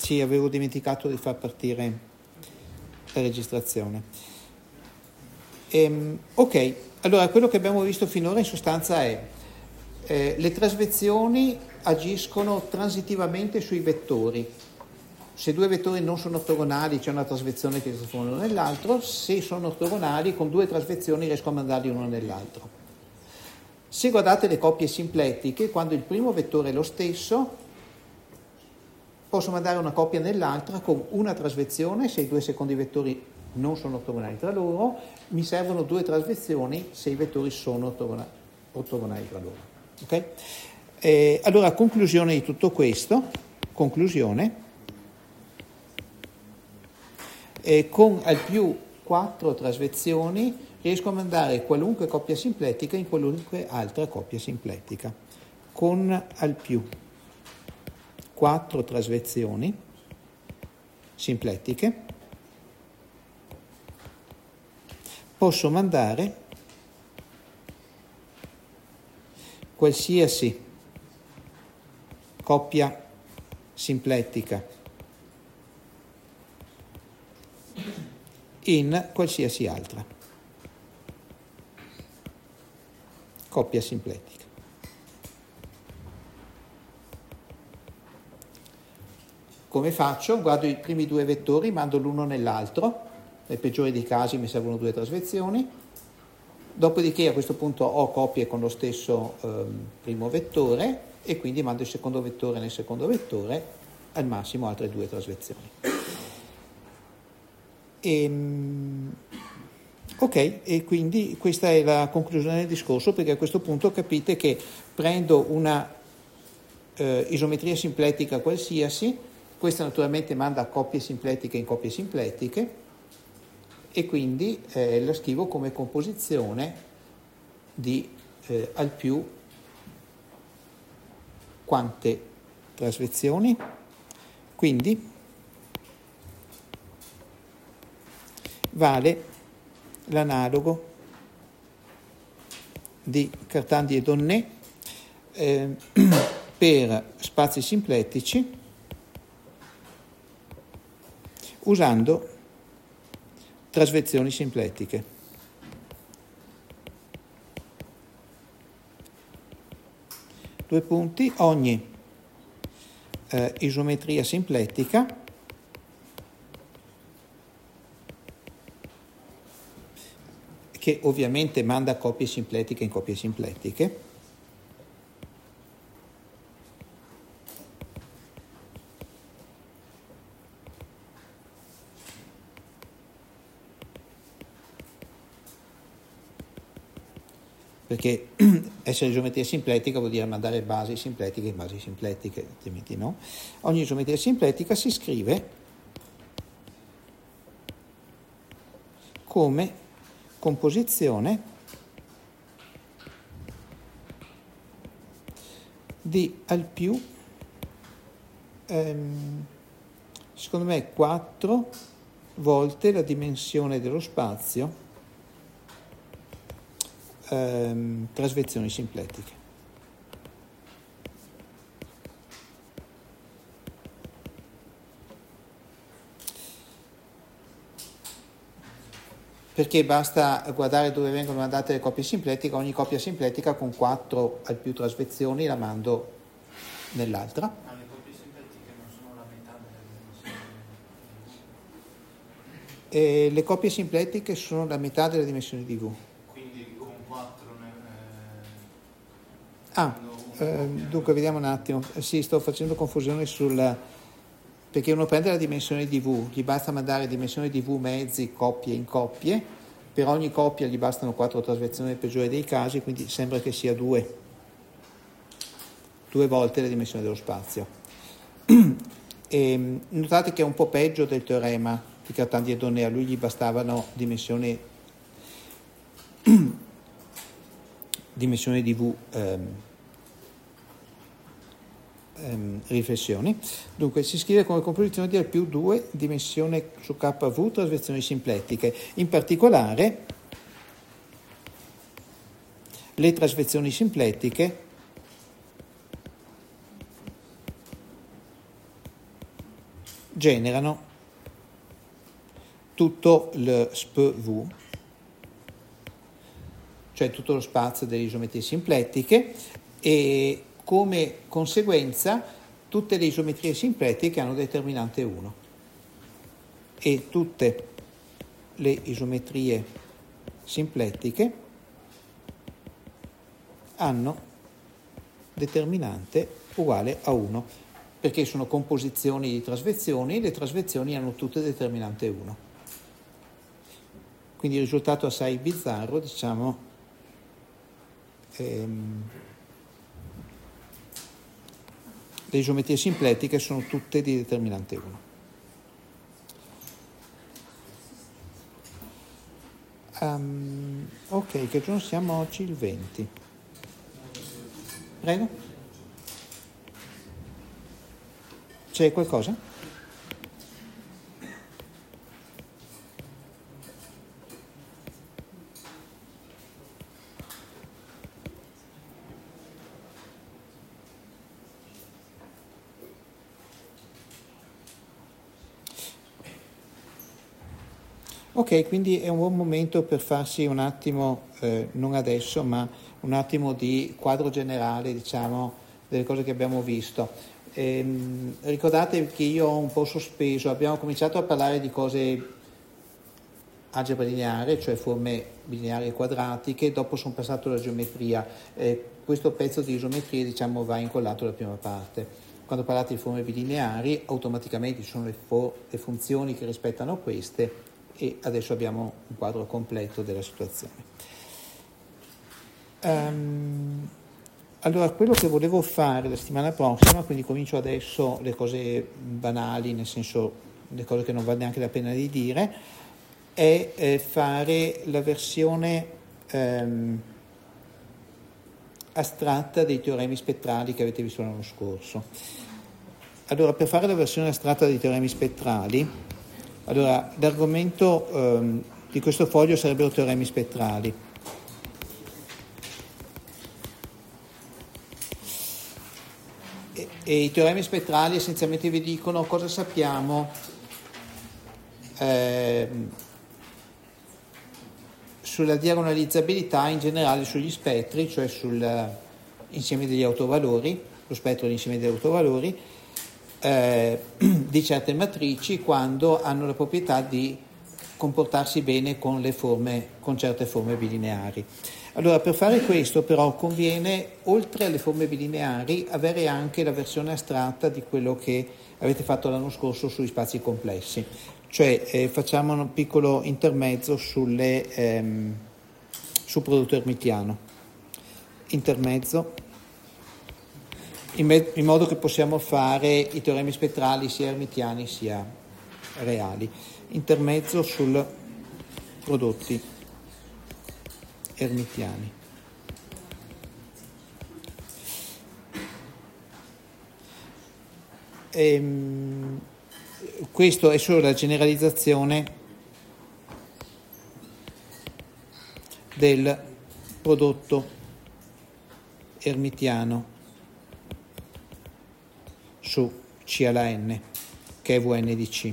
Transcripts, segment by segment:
Sì, avevo dimenticato di far partire la registrazione. Ok, allora quello che abbiamo visto finora in sostanza è le trasvezioni agiscono transitivamente sui vettori. Se due vettori non sono ortogonali c'è una trasvezione che si trasforma uno nell'altro, se sono ortogonali con due trasvezioni riesco a mandarli uno nell'altro. Se guardate le coppie simplettiche, quando il primo vettore è lo stesso, posso mandare una coppia nell'altra con una trasvezione se i due secondi vettori non sono ortogonali tra loro, mi servono due trasvezioni se i vettori sono ortogonali tra loro. Okay? Allora, conclusione di tutto questo, con al più 4 trasvezioni riesco a mandare qualunque coppia simplettica in qualunque altra coppia simplettica. Con al più 4 trasvezioni simplettiche posso mandare qualsiasi coppia simplettica in qualsiasi altra coppia simplettica. Come faccio? Guardo i primi due vettori, mando l'uno nell'altro, nel peggiore dei casi mi servono due trasvezioni, dopodiché a questo punto ho coppie con lo stesso primo vettore e quindi mando il secondo vettore nel secondo vettore, al massimo altre due trasvezioni. Ok, e quindi questa è la conclusione del discorso, perché a questo punto capite che prendo una isometria simplettica qualsiasi, questa naturalmente manda coppie simplettiche in coppie simplettiche e quindi la scrivo come composizione di al più quante trasvezioni? Quindi vale l'analogo di Cartanti e Donnet per spazi simplettici usando trasvezioni simplettiche. Due punti, ogni isometria simplettica che ovviamente manda coppie simplettiche in coppie simplettiche, perché essere geometria simplettica vuol dire mandare basi simplettiche in basi simplettiche, altrimenti no. Ogni geometria simplettica si scrive come composizione di al più, secondo me, 4 volte la dimensione dello spazio trasvezioni simplettiche. Perché basta guardare dove vengono mandate le coppie simplettiche, ogni coppia simplettica con 4 al più trasvezioni la mando nell'altra. Ma le coppie simplettiche non sono la metà della dimensione? E le coppie simplettiche sono la metà della dimensione di V. Quindi con 4 dunque vediamo un attimo. Sì, sto facendo confusione perché uno prende la dimensione di V, gli basta mandare dimensione di V mezzi coppie in coppie, per ogni coppia gli bastano 4 trasvezioni nel peggiore dei casi, quindi sembra che sia 2 volte la dimensione dello spazio. E notate che è un po' peggio del teorema di Cartanti e Donnet, a lui gli bastavano dimensioni di V riflessioni. Dunque si scrive come composizione di al più 2 dimensione su KV trasvezioni simplettiche, in particolare le trasvezioni simplettiche generano tutto lo SPV, cioè tutto lo spazio delle isometrie simplettiche, e come conseguenza tutte le isometrie simplettiche hanno determinante 1 e tutte le isometrie simplettiche hanno determinante uguale a 1, perché sono composizioni di trasvezioni, le trasvezioni hanno tutte determinante 1. Quindi il risultato assai bizzarro, diciamo, le isometrie simplettiche sono tutte di determinante 1. Ok, che giorno siamo oggi? Il 20. Prego. C'è qualcosa? Ok, quindi è un buon momento per farsi un attimo, non adesso, ma un attimo di quadro generale, diciamo, delle cose che abbiamo visto. Ricordate che io ho un po' sospeso, abbiamo cominciato a parlare di cose algebra lineare, cioè forme bilineari quadratiche, dopo sono passato alla geometria. Questo pezzo di isometria, diciamo, va incollato alla prima parte. Quando parlate di forme bilineari, automaticamente ci sono le funzioni che rispettano queste, e adesso abbiamo un quadro completo della situazione. Allora, quello che volevo fare la settimana prossima, quindi comincio adesso le cose banali, nel senso le cose che non vale neanche la pena di dire, è fare la versione astratta dei teoremi spettrali che avete visto l'anno scorso. Allora, per fare la versione astratta dei teoremi spettrali, allora, l'argomento di questo foglio sarebbero teoremi spettrali. E i teoremi spettrali essenzialmente vi dicono cosa sappiamo sulla diagonalizzabilità in generale sugli spettri, cioè sull'insieme degli autovalori, lo spettro dell'insieme degli autovalori, di certe matrici quando hanno la proprietà di comportarsi bene con certe forme bilineari. Allora, per fare questo però conviene, oltre alle forme bilineari, avere anche la versione astratta di quello che avete fatto l'anno scorso sui spazi complessi. Cioè facciamo un piccolo intermezzo sul prodotto ermitiano. Intermezzo. In modo che possiamo fare i teoremi spettrali sia ermitiani sia reali. Intermezzo sul prodotti ermitiani. Questo è solo la generalizzazione del prodotto ermitiano su C alla n, che è Vn di C.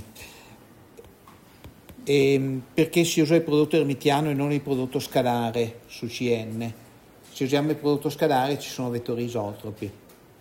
E perché si usa il prodotto ermitiano e non il prodotto scalare su Cn? Se usiamo il prodotto scalare ci sono vettori isotropi.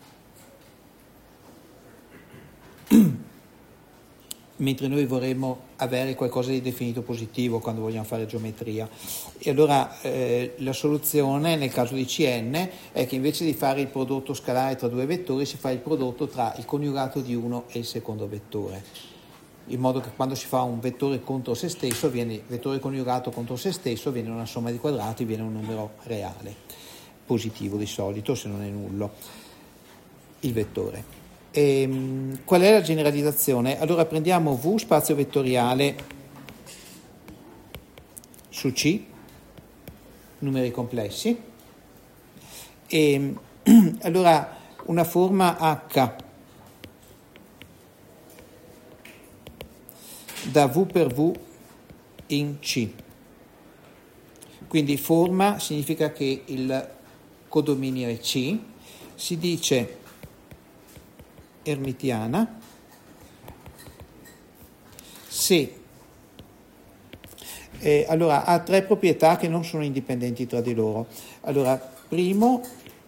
Mentre noi vorremmo avere qualcosa di definito positivo quando vogliamo fare geometria. E allora la soluzione nel caso di Cn è che invece di fare il prodotto scalare tra due vettori si fa il prodotto tra il coniugato di uno e il secondo vettore, in modo che quando si fa un vettore contro se stesso, vettore coniugato contro se stesso, viene una somma di quadrati, viene un numero reale, positivo di solito, se non è nullo, il vettore. Qual è la generalizzazione? Allora prendiamo V spazio vettoriale su C, numeri complessi, e allora una forma H da V per V in C. Quindi forma significa che il codominio è C, si dice ermitiana Sì. Allora, ha tre proprietà che non sono indipendenti tra di loro. Allora, primo,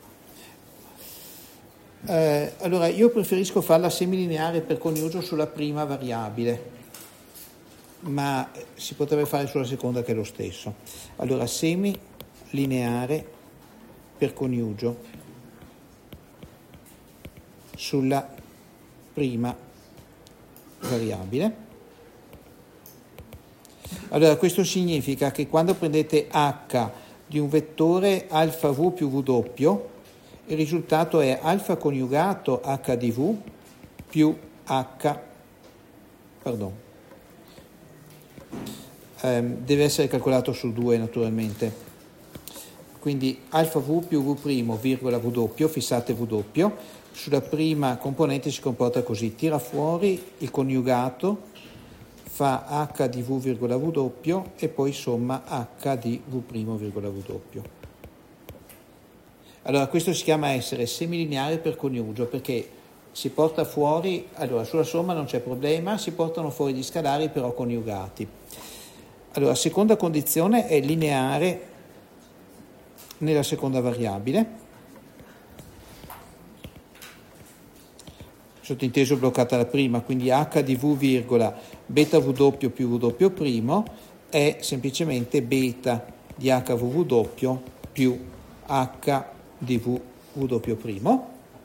allora io preferisco farla semilineare per coniugio sulla prima variabile, ma si potrebbe fare sulla seconda che è lo stesso. Allora, semilineare per coniugio sulla prima variabile. Allora, questo significa che quando prendete h di un vettore alfa v più v il risultato è alfa coniugato h di v più deve essere calcolato su 2 naturalmente, quindi alfa v più v', virgola v, fissate v, sulla prima componente si comporta così, tira fuori il coniugato, fa h di v, virgola v e poi somma h di v', virgola v. Allora questo si chiama essere semilineare per coniugio, perché si porta fuori, allora sulla somma non c'è problema, si portano fuori gli scalari però coniugati. Allora, seconda condizione è lineare nella seconda variabile, sottinteso bloccata la prima, quindi h di v virgola beta v più v' è semplicemente beta di hvv più h di v'.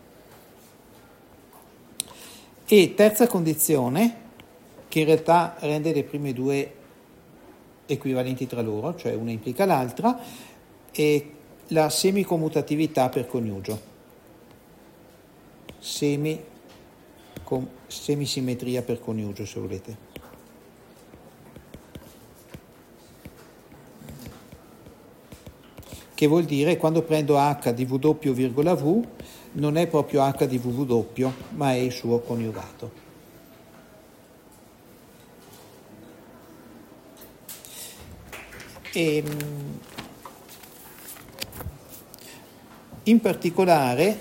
E terza condizione, che in realtà rende le prime due equivalenti tra loro, cioè una implica l'altra, è la semicommutatività per coniugio. Semisimmetria per coniugio, se volete. Che vuol dire quando prendo h di v virgola v non è proprio h di v', ma è il suo coniugato. E in particolare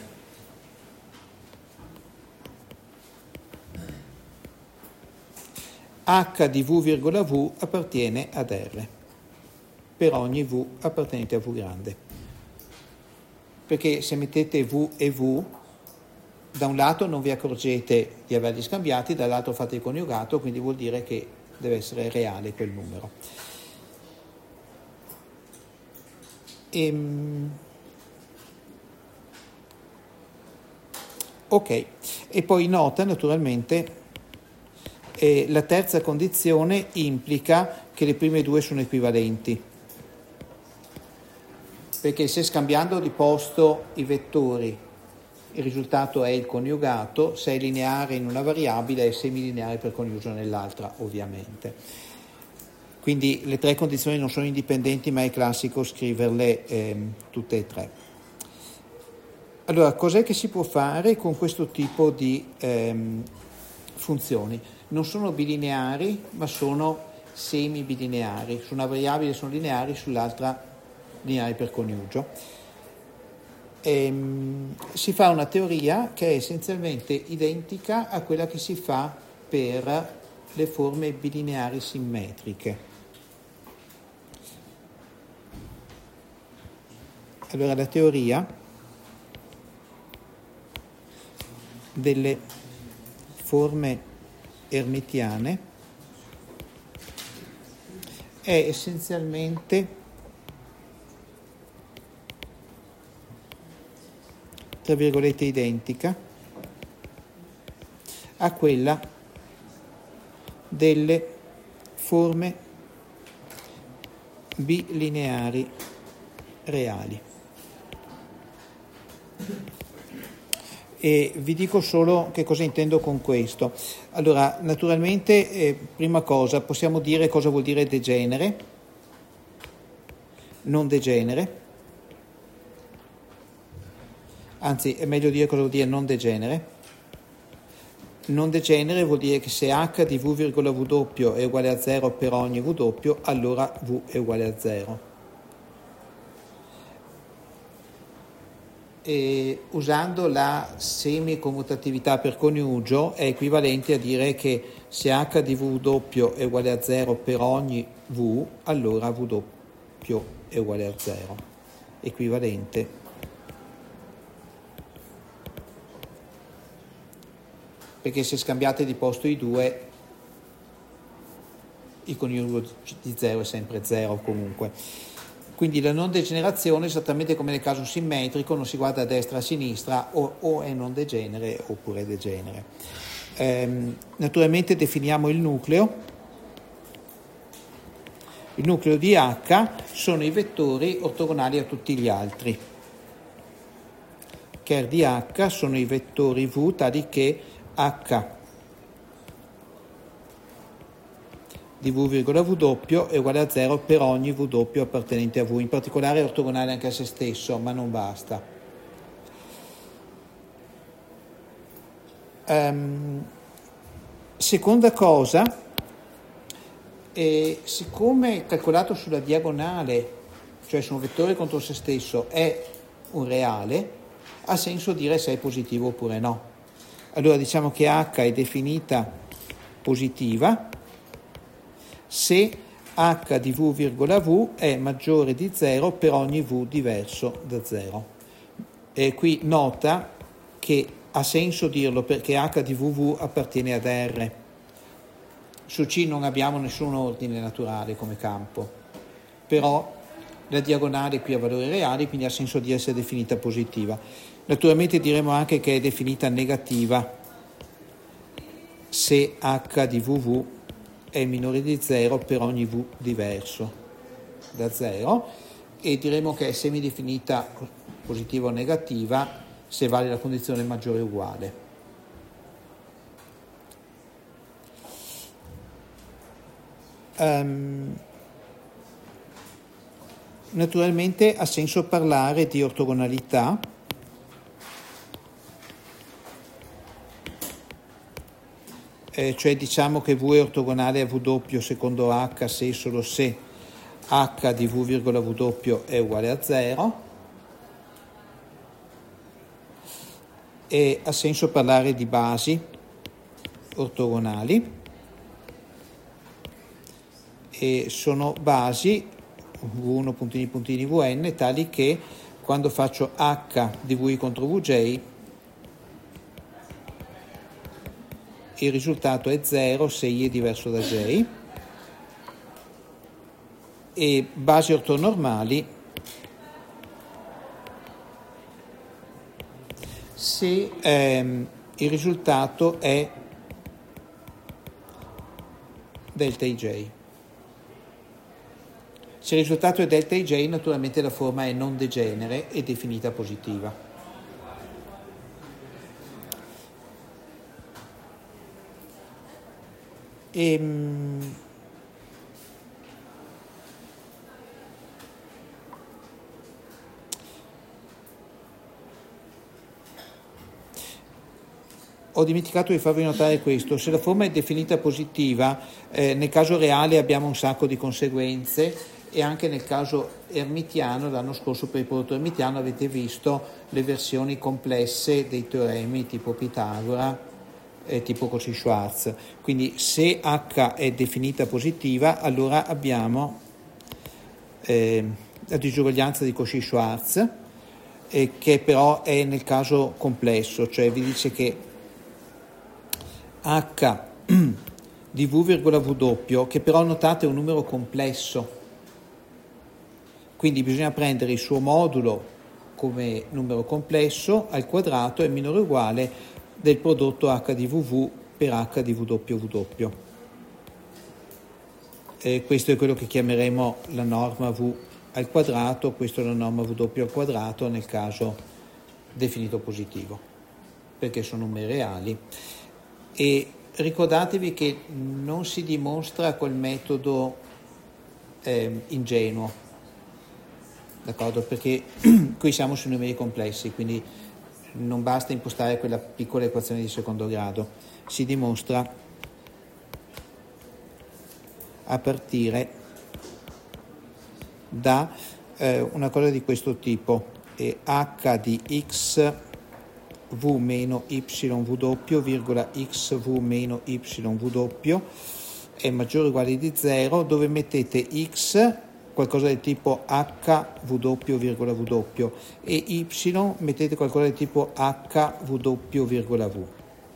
h di v virgola v appartiene ad R per ogni v appartenente a v grande, perché se mettete v e v da un lato non vi accorgete di averli scambiati, dall'altro fate il coniugato, quindi vuol dire che deve essere reale quel numero. Ok, e poi nota naturalmente la terza condizione implica che le prime due sono equivalenti, perché se scambiando di posto i vettori il risultato è il coniugato, se è lineare in una variabile è semilineare per coniugio nell'altra, ovviamente. Quindi le tre condizioni non sono indipendenti, ma è classico scriverle tutte e tre. Allora, cos'è che si può fare con questo tipo di funzioni? Non sono bilineari, ma sono semi-bilineari. Su una variabile sono lineari, sull'altra lineari per coniugio. Si fa una teoria che è essenzialmente identica a quella che si fa per le forme bilineari simmetriche. Allora, la teoria delle forme ermitiane è essenzialmente tra virgolette identica a quella delle forme bilineari reali. E vi dico solo che cosa intendo con questo. Allora, naturalmente, prima cosa, possiamo dire cosa vuol dire degenere, non degenere, anzi è meglio dire cosa vuol dire non degenere. Non degenere vuol dire che se h di v virgola v' è uguale a 0 per ogni v', allora v è uguale a 0. e usando la semicommutatività per coniugio è equivalente a dire che se h di v è uguale a 0 per ogni v, allora v è uguale a 0. Equivalente. Perché se scambiate di posto i due, il coniugo di 0 è sempre 0 comunque. Quindi la non degenerazione, esattamente come nel caso simmetrico, non si guarda a destra e a sinistra, o è non degenere oppure degenere. Naturalmente definiamo il nucleo. Il nucleo di H sono i vettori ortogonali a tutti gli altri. Ker di H sono i vettori V tali che H di v,v è uguale a 0 per ogni v appartenente a V. In particolare è ortogonale anche a se stesso, ma non basta. Seconda cosa, siccome calcolato sulla diagonale, cioè su un vettore contro se stesso, è un reale, ha senso dire se è positivo oppure no. Allora diciamo che H è definita positiva se h di v,v è maggiore di 0 per ogni v diverso da 0. E qui nota che ha senso dirlo perché h di vv appartiene ad R. Su C non abbiamo nessun ordine naturale come campo, però la diagonale qui ha valori reali, quindi ha senso di essere definita positiva. Naturalmente diremo anche che è definita negativa se h di vv è minore di 0 per ogni v diverso da 0, e diremo che è semidefinita positiva o negativa se vale la condizione maggiore o uguale. Naturalmente ha senso parlare di ortogonalità, cioè diciamo che V è ortogonale a W secondo H se e solo se H di V,V è uguale a 0, e ha senso parlare di basi ortogonali, e sono basi V1 puntini puntini Vn tali che quando faccio H di Vi contro Vj il risultato è 0 se I è diverso da J, e basi ortonormali se il risultato è delta IJ. Se il risultato è delta IJ, naturalmente la forma è non degenere e definita positiva. Ho dimenticato di farvi notare questo: se la forma è definita positiva, nel caso reale abbiamo un sacco di conseguenze, e anche nel caso ermitiano, l'anno scorso per il prodotto ermitiano avete visto le versioni complesse dei teoremi tipo Pitagora e tipo Cauchy-Schwarz. Quindi se H è definita positiva, allora abbiamo la disuguaglianza di Cauchy-Schwarz, che però è nel caso complesso, cioè vi dice che H di V,V, che però notate è un numero complesso, quindi bisogna prendere il suo modulo come numero complesso al quadrato è minore o uguale del prodotto H di VV per H di VW. Questo è quello che chiameremo la norma V al quadrato, questo è la norma W al quadrato nel caso definito positivo, perché sono numeri reali. E ricordatevi che non si dimostra col metodo ingenuo, d'accordo? Perché qui siamo su numeri complessi, quindi non basta impostare quella piccola equazione di secondo grado, si dimostra a partire da una cosa di questo tipo. h di x v meno yw, virgola xv meno yw è maggiore o uguale di 0, dove mettete x qualcosa del tipo hw, virgola w, e y mettete qualcosa del tipo hw, virgola v,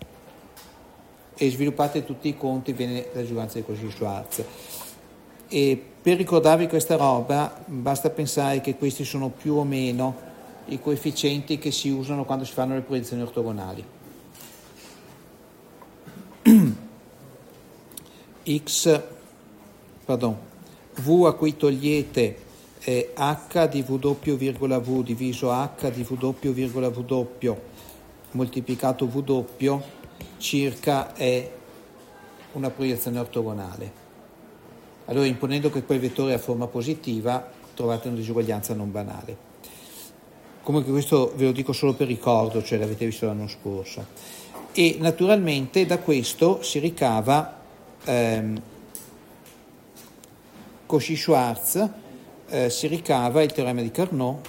e sviluppate tutti i conti, viene la ragionanza di Cauchy-Schwarz. E per ricordarvi questa roba basta pensare che questi sono più o meno i coefficienti che si usano quando si fanno le proiezioni ortogonali. V a cui togliete h di w, virgola v diviso h di w, virgola w moltiplicato w circa è una proiezione ortogonale. Allora, imponendo che quel vettore ha forma positiva, trovate una disuguaglianza non banale. Comunque questo ve lo dico solo per ricordo, cioè l'avete visto l'anno scorso. E naturalmente da questo si ricava Cauchy-Schwarz, si ricava il teorema di Carnot,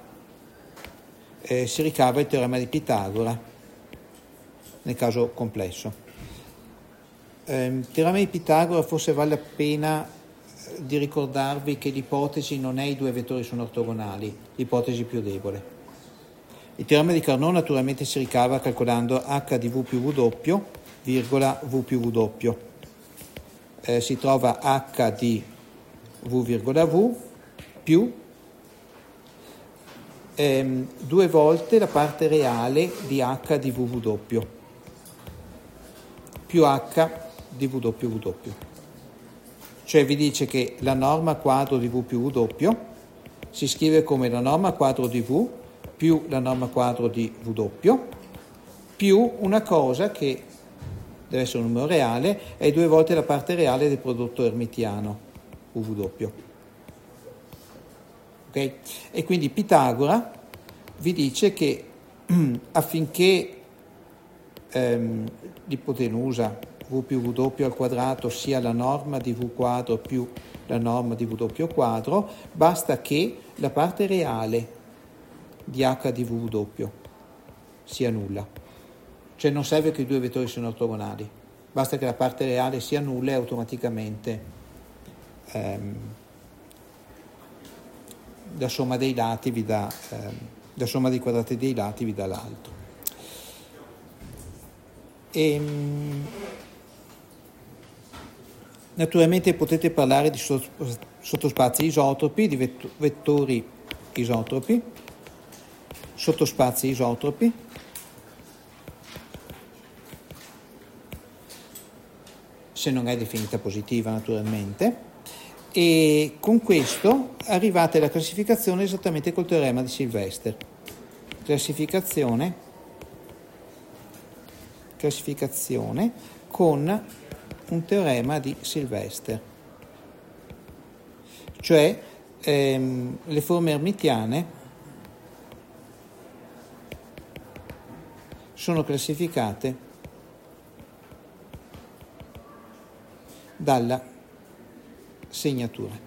si ricava il teorema di Pitagora, nel caso complesso. Il teorema di Pitagora forse vale la pena di ricordarvi che l'ipotesi non è i due vettori sono ortogonali, l'ipotesi più debole. Il teorema di Carnot naturalmente si ricava calcolando h di v più w, virgola v più w. Si trova h di v, virgola v più due volte la parte reale di h di vw più h di ww. Cioè vi dice che la norma quadro di v più w si scrive come la norma quadro di v più la norma quadro di w più una cosa che deve essere un numero reale, è due volte la parte reale del prodotto ermitiano uw. Okay? E quindi Pitagora vi dice che affinché l'ipotenusa v più w al quadrato sia la norma di v quadro più la norma di w quadro, basta che la parte reale di h di vw sia nulla. Cioè non serve che i due vettori siano ortogonali, basta che la parte reale sia nulla e automaticamente la somma dei lati vi dà la somma dei quadrati dei lati vi dà l'altro. Naturalmente potete parlare di sottospazi isotropi, di vettori isotropi, sottospazi isotropi, se non è definita positiva naturalmente, e con questo arrivate alla classificazione esattamente col teorema di Sylvester. Classificazione con un teorema di Sylvester, cioè le forme ermitiane sono classificate dalla segnatura.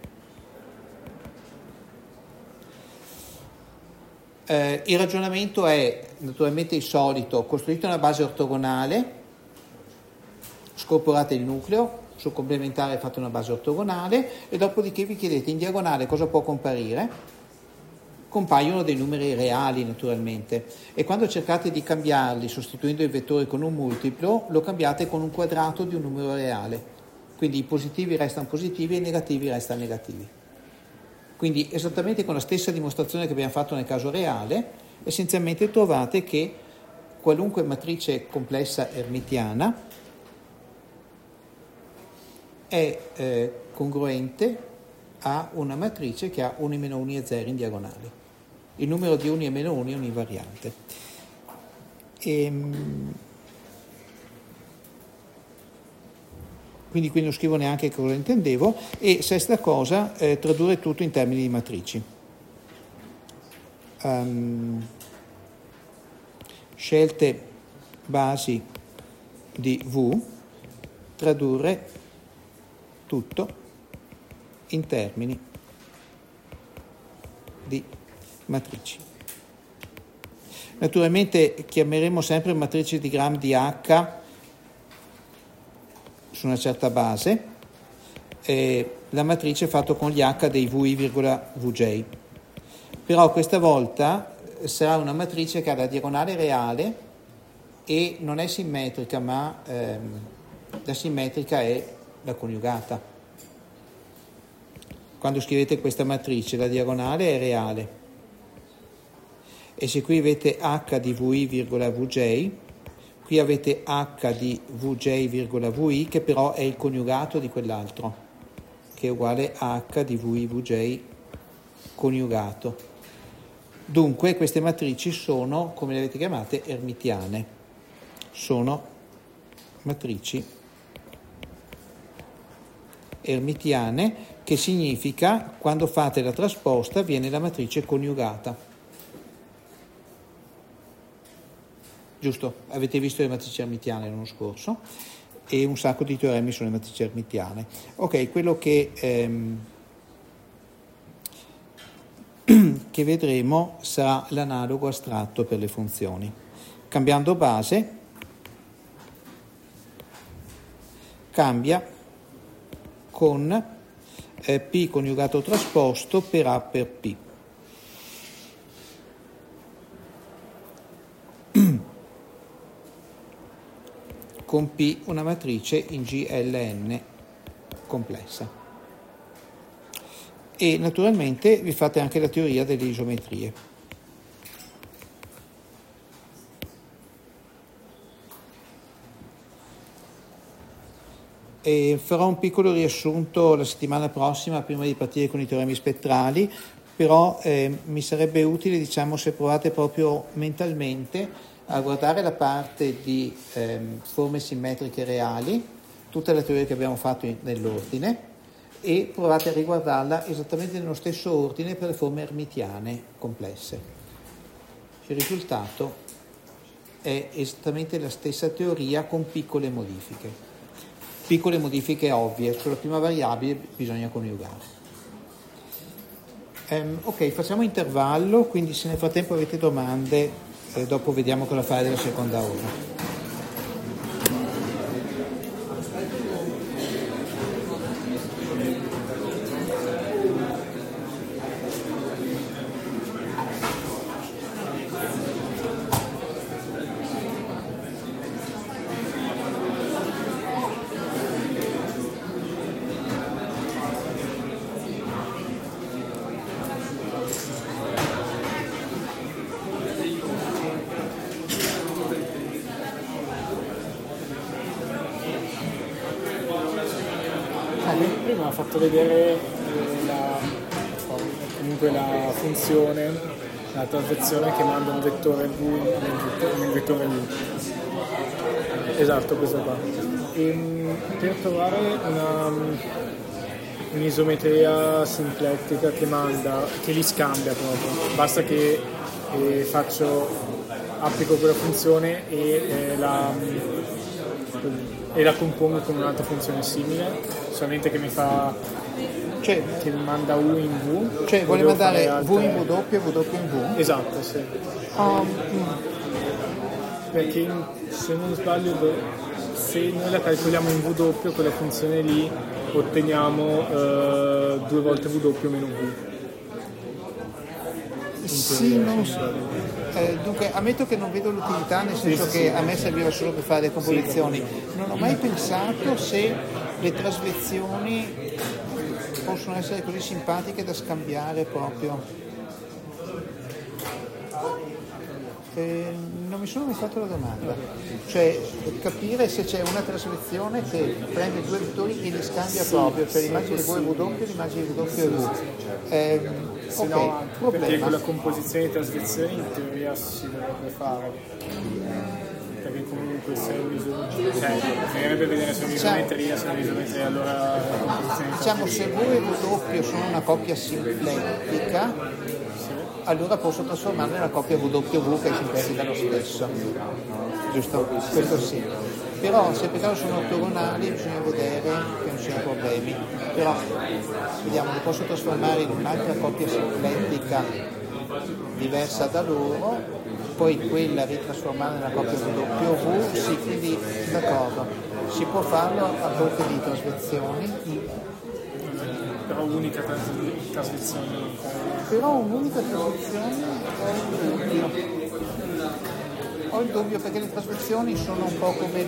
Il ragionamento è naturalmente il solito: costruite una base ortogonale, scorporate il nucleo, sul complementare fate una base ortogonale e dopodiché vi chiedete in diagonale cosa può comparire. Compaiono dei numeri reali naturalmente, e quando cercate di cambiarli sostituendo il vettore con un multiplo, lo cambiate con un quadrato di un numero reale, quindi i positivi restano positivi e i negativi restano negativi. Quindi esattamente con la stessa dimostrazione che abbiamo fatto nel caso reale, essenzialmente trovate che qualunque matrice complessa ermitiana è congruente a una matrice che ha uni meno uni e zeri in diagonale. Il numero di uni e meno uni è un invariante. Quindi qui non scrivo neanche cosa intendevo. E sesta cosa, tradurre tutto in termini di matrici. Scelte basi di V, tradurre tutto in termini di matrici. Naturalmente chiameremo sempre matrice di Gram di H su una certa base, la matrice è fatta con gli H dei VI,VJ, però questa volta sarà una matrice che ha la diagonale reale e non è simmetrica, ma la simmetrica è la coniugata. Quando scrivete questa matrice la diagonale è reale, e se qui avete H di VI,VJ, qui avete H di VJ,VI, che però è il coniugato di quell'altro, che è uguale a H di VI,VJ coniugato. Dunque queste matrici sono, come le avete chiamate, ermitiane. Sono matrici ermitiane, che significa, quando fate la trasposta, viene la matrice coniugata. Giusto? Avete visto le matrici ermitiane l'anno scorso e un sacco di teoremi sulle matrici ermitiane. Ok, quello che vedremo sarà l'analogo astratto per le funzioni. Cambiando base, cambia con P coniugato trasposto per A per P. Con P una matrice in GLN complessa. E naturalmente vi fate anche la teoria delle isometrie. E farò un piccolo riassunto la settimana prossima prima di partire con i teoremi spettrali, però mi sarebbe utile, diciamo, se provate proprio mentalmente a guardare la parte di forme simmetriche reali, tutta la teoria che abbiamo fatto nell'ordine, e provate a riguardarla esattamente nello stesso ordine per le forme ermitiane complesse. Il risultato è esattamente la stessa teoria con piccole modifiche. Piccole modifiche ovvie, sulla prima variabile bisogna coniugare. Ok, facciamo intervallo, quindi se nel frattempo avete domande, dopo vediamo cosa fare della seconda ora. Prima ha fatto vedere la funzione, la transazione che manda un vettore V in un vettore U. Esatto, questo qua. Per trovare un'isometria simplettica che li scambia proprio, basta che applico quella funzione e la compongo con un'altra funzione simile, solamente che mi manda U in V. Cioè vuole mandare V in W e W in V? Esatto, sì. Perché se non sbaglio, se noi la calcoliamo in W, quella funzione lì otteniamo 2 volte W meno V. Sì, non so. Dunque ammetto che non vedo l'utilità, nel senso che a me serviva solo per fare le composizioni. Non ho mai pensato se le traslezioni possono essere così simpatiche da scambiare proprio. Non mi sono mai fatto la domanda, cioè capire se c'è una traslezione che prende due vettori e li scambia proprio, cioè l'immagine V e W e l'immagine W e V. Ok, no, perché con la composizione di traslezioni in teoria si dovrebbe fare, perché comunque se bisognerebbe vedere se è un'isometria, se è un'isometria, allora la composizione di diciamo se V e W sono una coppia simpletica, allora posso trasformarla nella coppia WW che è simpletica lo stesso, giusto? Questo sì. Però se per caso sono ortogonali bisogna vedere che non siano problemi. Però vediamo, li posso trasformare in un'altra coppia simpletica diversa da loro poi quella ritrasformare nella coppia W, sì, quindi d'accordo, si può farlo a volte di traslezioni, però unica traslezione. però un'unica traslezione ho il dubbio perché le traslezioni sono un po' come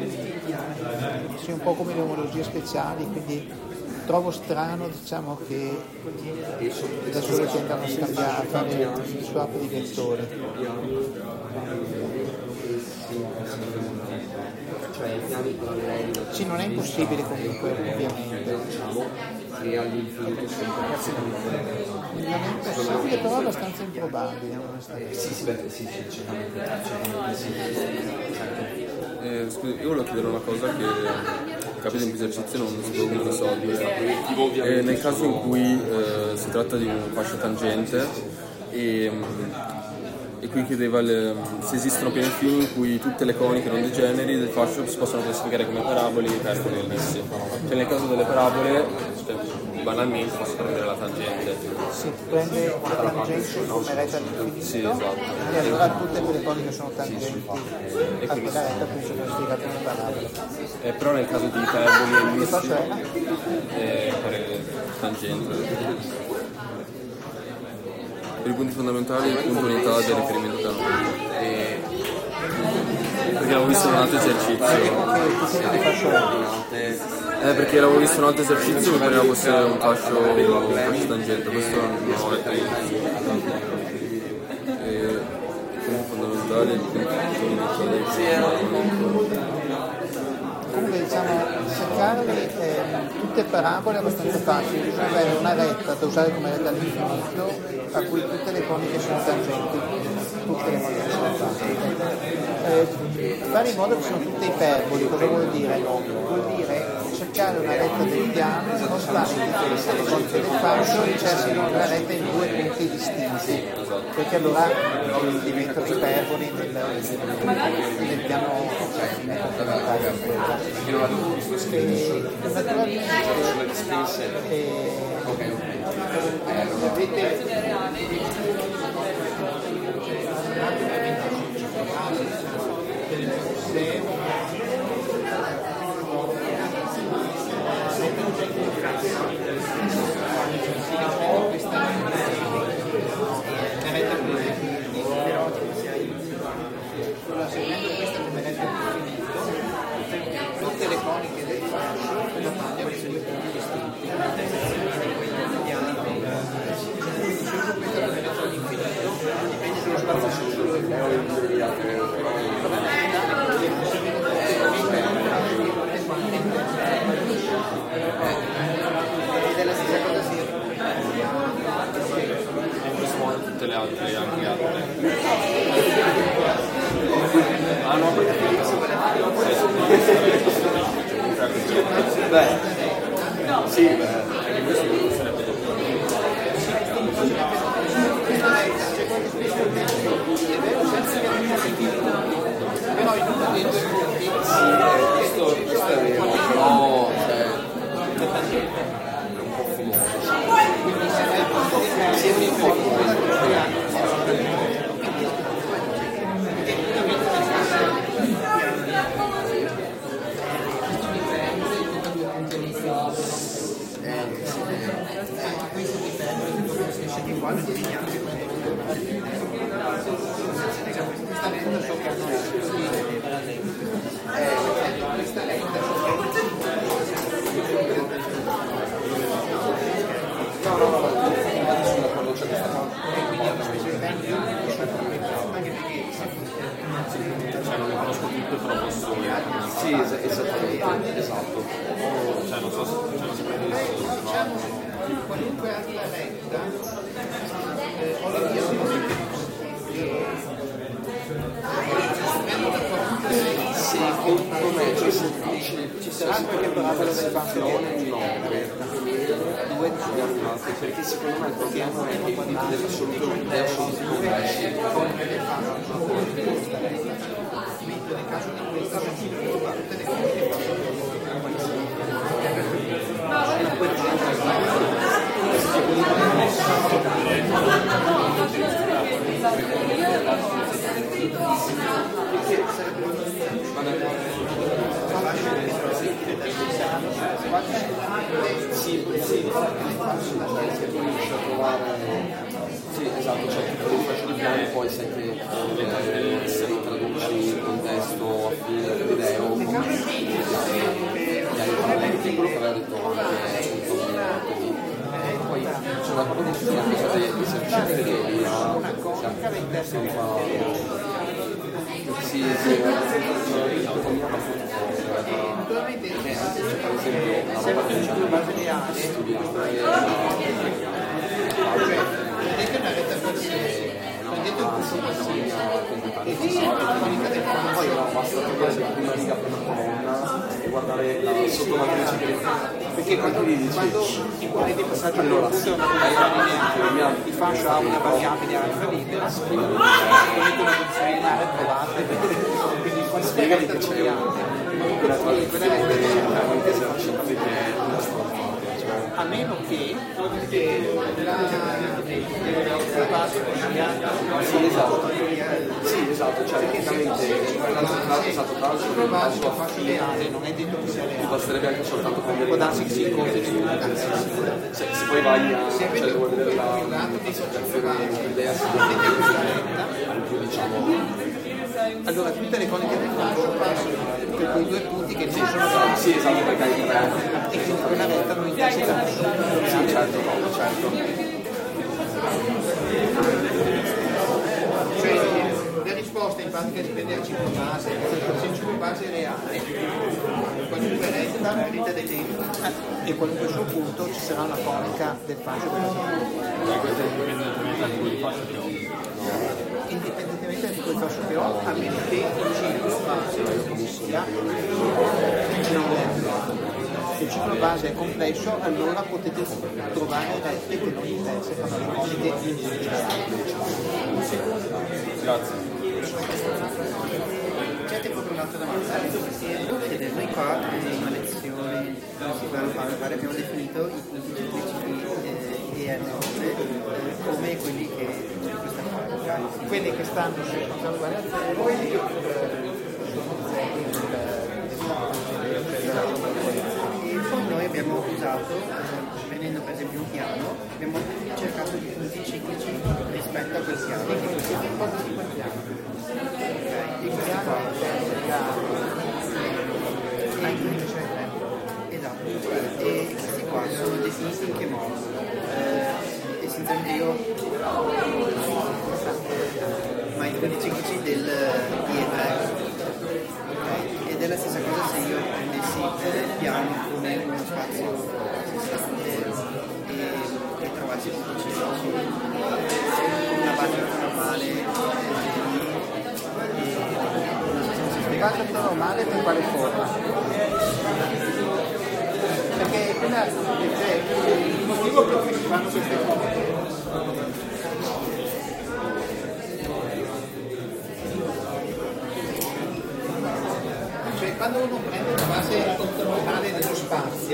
le omologie speciali, quindi trovo strano, diciamo, che da sole tendano a scambiare, a fare il swap di vettori. Sì, non è impossibile comunque, ovviamente. E all'infinito sempre. Non è impossibile, però abbastanza improbabile, onestamente. Sì, certamente. Scusi, io volevo chiedere una cosa che capita in questo esercizio non si può risolvere. Nel caso in cui si tratta di un fascio tangente e qui chiedeva se esistono piani affini in cui tutte le coniche non degeneri del fascio si possono classificare come parabole e iperboli annessi. Cioè nel caso delle parabole, banalmente posso prendere la tangente. Si prende la tangente come retta all'infinito, sì, esatto. E allora tutte quelle coniche sono tangenti a quella retta, penso che sia come parabola. Però nel caso di iperboli e Che annessi faccio fare tangente. Per i punti fondamentali il punto unità del riferimento canonico, perché l'avevo visto in un altro esercizio. Perché l'avevo visto in un altro esercizio, mi pareva fosse un fascio tangente, questo non l'ho letto io. I punti fondamentali, il punto unità del riferimento. Comunque diciamo, cercare tutte parabole è abbastanza facile, bisogna avere una retta da usare come retta all'infinito a cui tutte le coniche sono tangenti, tutte le coniche sono tangenti. Fare in modo che siano tutte iperboli, cosa vuol dire? Vuol dire cercare una retta del piano in modo tale che tutte le coniche del fascio ricevano una retta in due punti distinti, perché allora diventano iperboli nel piano complementare a quello. Seguendo questa come retta all'infinito, tutte le coniche del fascio la tagliano in due punti distinti. Ed è la stessa cosa sì. Tutte le altre, anche altre. Ah no, perché Sì, anche questo sarebbe Però in uno dei due punti questo è vero, però è un po' fumoso. quindi se è un po' questo dipende qua non devi neanche questa lenta so che hanno questa lenta Quando c'è questa non le conosco tutte, però posso. sì, esattamente, esatto. Cioè non so se qualunque altra lenta ho l'idea Secondo me ci sarà qualche parabola dell'espansione? No, due giornate, perché secondo me il problema è che dell'assoluto l'idea sono complessi. nel caso di questa tutte le cose Sì, se poi riesci a trovare, sì, esatto, c'è tutto il fascio di piano, poi sai che traduci il testo a fine del video, mi aiuta quello che aveva detto anche così. Poi c'è una cosa di studiare se riuscite a sì, naturalmente per esempio una roba che c'è base di arte studiare prendete una retta parziale, prendete un punto passivo e poi basta togliere la prima riga per una colonna e guardare sotto la voce perché quando imponi di passaggio allora funziona di fascia ha una variabile alfa libera, prendete una funzione lineare, provate, quindi poi spiega che c'è una traduzione anche se accetti che è una storia, a meno che la base sì, esatto, cioè praticamente esatto, tra l'altro la base reale non è detto che sia reale, basterebbe anche soltanto prendere può darsi che si conti se poi vai a cioè vuoi vedere l'applicazione l'idea più diciamo allora tutte le cose che ti faccio passano per quei due punti che non sono grandi, sì, esatto, perché hai tre e quindi quella retta non interessa nessuno. Sì, certo. Cioè la risposta in pratica dipende dal ciclo base, se il ciclo base è reale, qualunque retta merita dei tempi e qualunque suo punto ci sarà una conica del fascio della questo è indipendentemente da quel fascio che ho. indipendentemente da quel fascio che ho, a meno che il ciclo base sia se il ciclo base è complesso, allora potete trovare rette che non interessano le coniche individuali. Grazie. C'è proprio un'altra domanda? Noi qua in una lezione abbiamo definito i punti ciclici ER9 come quelli che questa fabbrica, quelli che stanno sul controllo uguale a 0 e poi noi abbiamo usato, prendendo per esempio un piano, abbiamo cercato i punti ciclici rispetto a quel piano. e questi Esatto, e questi qua sono definiti in che modo? Essenzialmente io ma i punti ciclici del IMR, okay? Ed è la stessa cosa se io prendessi il piano come uno spazio e trovassi i punti ciclici una base normale base normale per quale forma? Perché quella c'è il motivo per cui si fanno queste cose. Cioè quando uno prende una base ortonormale dello spazio,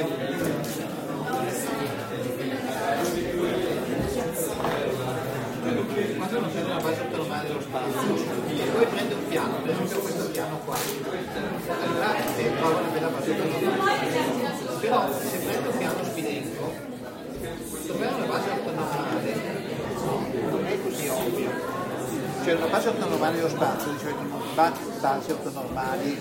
quando uno prende una base ortonormale dello spazio e poi prende un piano, per esempio questo piano qua, allora trova una bella base ortonormale. Però se prendo un piano spinenco, trovare una base ortonormale non è così ovvio. Cioè una base ortonormale dello spazio, di solito non basi ortonormali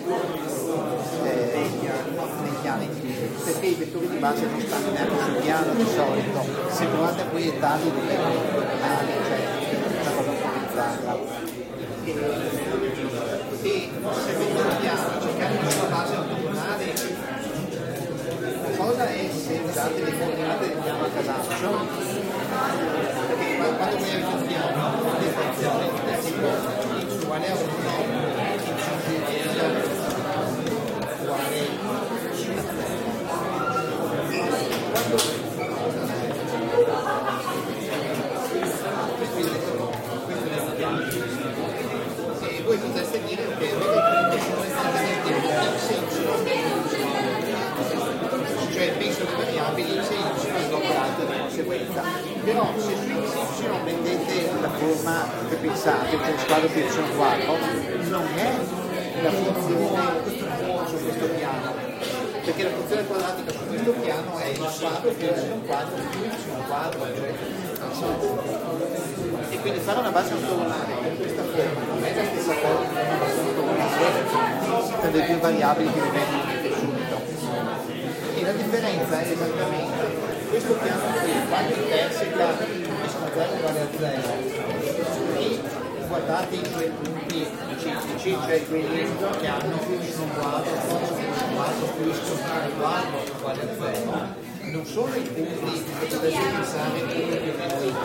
nei piani, perché i vettori di base non stanno neanche sul piano di solito, se provate a proiettarli non vengono ortonormali, cioè una cosa un po' bizzarra. E se vedo un piano cercare una sua base ortogonale, cosa è se usate le coordinate del piano a casaccio? Perché quando voi avete un piano del tipo x uguale a 1, x uguale e voi potreste dire che cioè penso le variabili x e y dopo l'altra di conseguenza, però se su x y prendete la forma che pensate, cioè il squadro più y quadro, non è la funzione su questo piano, perché la funzione quadratica su questo piano è il quadro più un quadro più un quadro, e quindi fare una base ortogonale con questa forma non è la stessa cosa che una base ortogonale per le due variabili che vengono subito. E la differenza è esattamente questo piano qui, quando interseca S0 uguale a 0 e guardate i due punti ciclici, cioè quelli che hanno un quadro più quadro uguale a 0, non sono i punti che potete pensare più o meno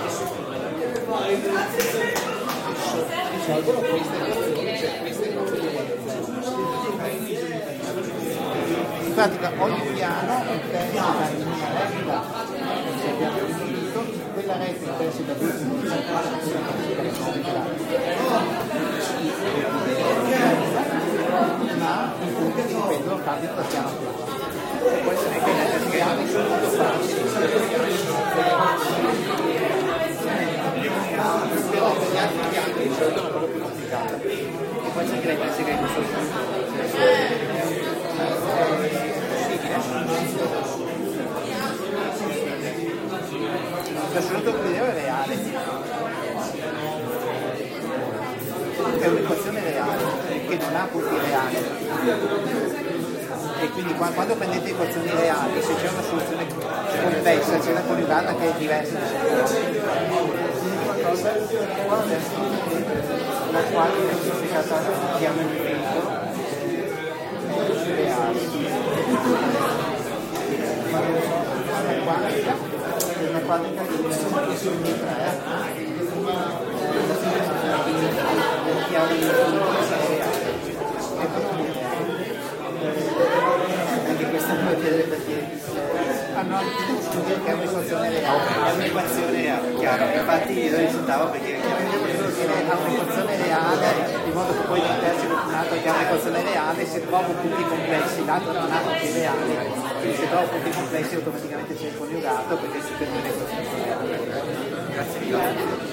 risolvono queste equazioni, cioè queste equazioni uguali a 0. In pratica ogni piano interseca in una retta che abbiamo definito, quella retta interseca due punti ma i punti che dipendono cambiano da piano a piano. Può essere che i piani sono molto facili, però per gli altri piani di solito è una cosa più complicata. E poi c'è anche la classica di l'assoluto video è reale, è un'equazione reale che non ha punti reali, e quindi quando prendete equazioni reali, se c'è una soluzione complessa c'è una coniugata che è diversa la quale è specificata chiamo il filtro reali. Una quadrica di sono 3 chiave anche questa non è perché hanno studiato che è un'equazione reale, è un'equazione reale, chiaro, infatti io risultavo perché ha un'equazione reale in modo che poi l'interseco con un altro che ha un'equazione reale, se trovo punti complessi l'altro non ha punti reali, quindi se trovo punti complessi automaticamente c'è il coniugato perché si prende l'equazione reale. Grazie mille.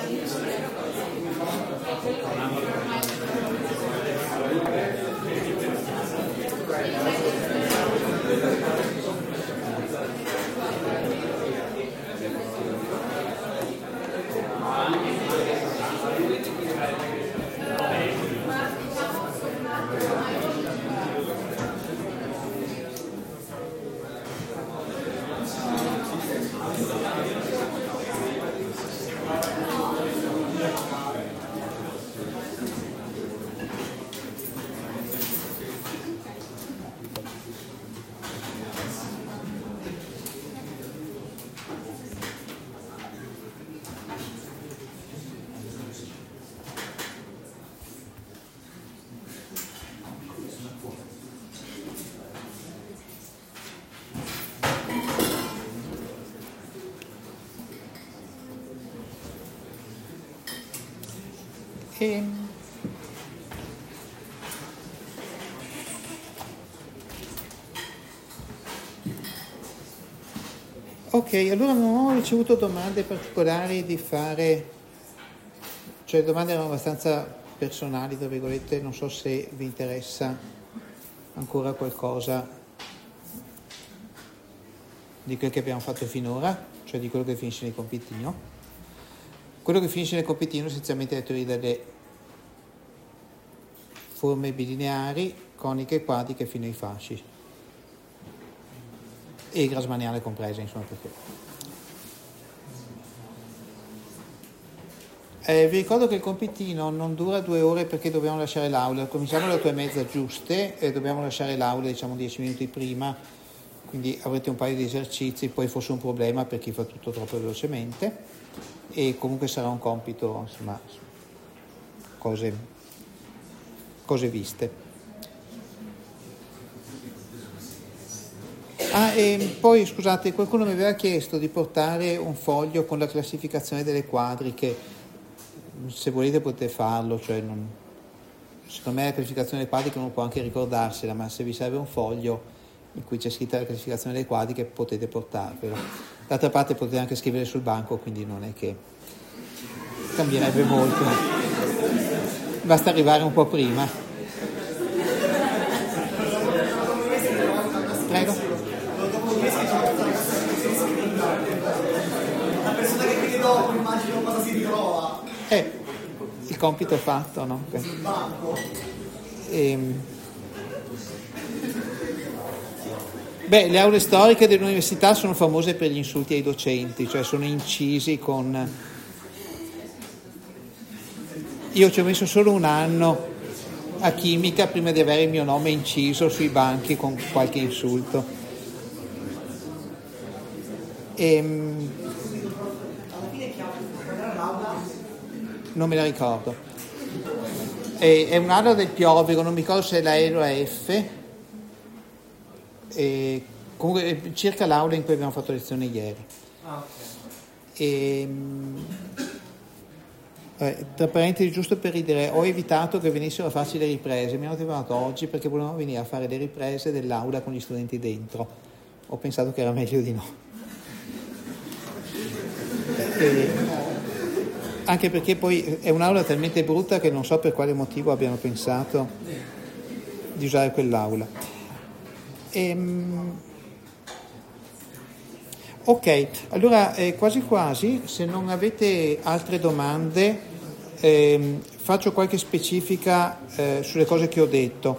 Ok, allora non ho ricevuto domande particolari di fare, cioè le domande erano abbastanza personali, tra virgolette, non so se vi interessa ancora qualcosa di quel che abbiamo fatto finora, cioè di quello che finisce nel compitino. Quello che finisce nel compitino essenzialmente è la teoria delle forme bilineari, coniche, quadriche fino ai fasci e grassmanniane comprese, insomma, perché vi ricordo che il compitino non dura 2 ore perché dobbiamo lasciare l'aula, cominciamo alle 8:30 giuste e dobbiamo lasciare l'aula 10 minuti prima, quindi avrete un paio di esercizi, poi forse un problema per chi fa tutto troppo velocemente, e comunque sarà un compito, insomma, cose viste. E poi scusate, qualcuno mi aveva chiesto di portare un foglio con la classificazione delle quadriche. Se volete potete farlo, cioè secondo me la classificazione delle quadriche uno può anche ricordarsela, ma se vi serve un foglio in cui c'è scritta la classificazione delle quadriche potete portarvelo. D'altra parte potete anche scrivere sul banco, quindi non è che cambierebbe molto, basta arrivare un po' prima. Prego. La persona che viene dopo immagino cosa si ritrova. Il compito è fatto, no? Sul banco. Le aule storiche dell'università sono famose per gli insulti ai docenti, cioè sono incisi con... Io ci ho messo solo un anno a chimica prima di avere il mio nome inciso sui banchi con qualche insulto. Non me la ricordo. È un'aula del Piovero, non mi ricordo se è la E o la F. Comunque circa l'aula in cui abbiamo fatto lezione ieri. Tra parentesi, giusto per ridere, ho evitato che venissero a farci le riprese, mi hanno telefonato oggi perché volevano venire a fare le riprese dell'aula con gli studenti dentro. Ho pensato che era meglio di no. Anche perché poi è un'aula talmente brutta che non so per quale motivo abbiano pensato di usare quell'aula. Ok, allora quasi quasi, se non avete altre domande, faccio qualche specifica sulle cose che ho detto.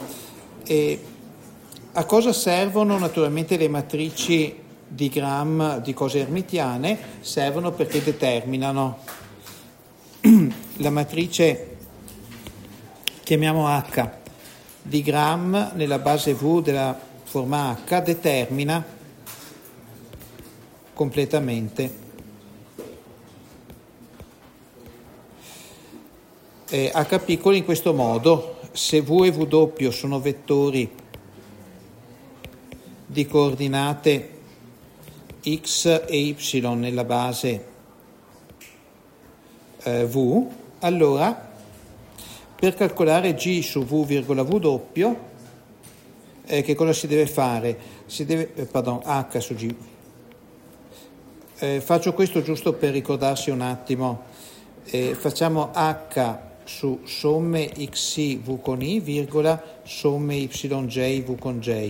A cosa servono naturalmente le matrici di Gram di cose ermitiane? Servono perché determinano la matrice, chiamiamo H, di Gram nella base V della forma H, determina completamente H piccolo in questo modo: se V e W sono vettori di coordinate x e y nella base V, allora per calcolare G su V, W, che cosa si deve fare? H su G. Faccio questo giusto per ricordarsi un attimo. Facciamo H su somme xi V con I, virgola, somme yj V con J.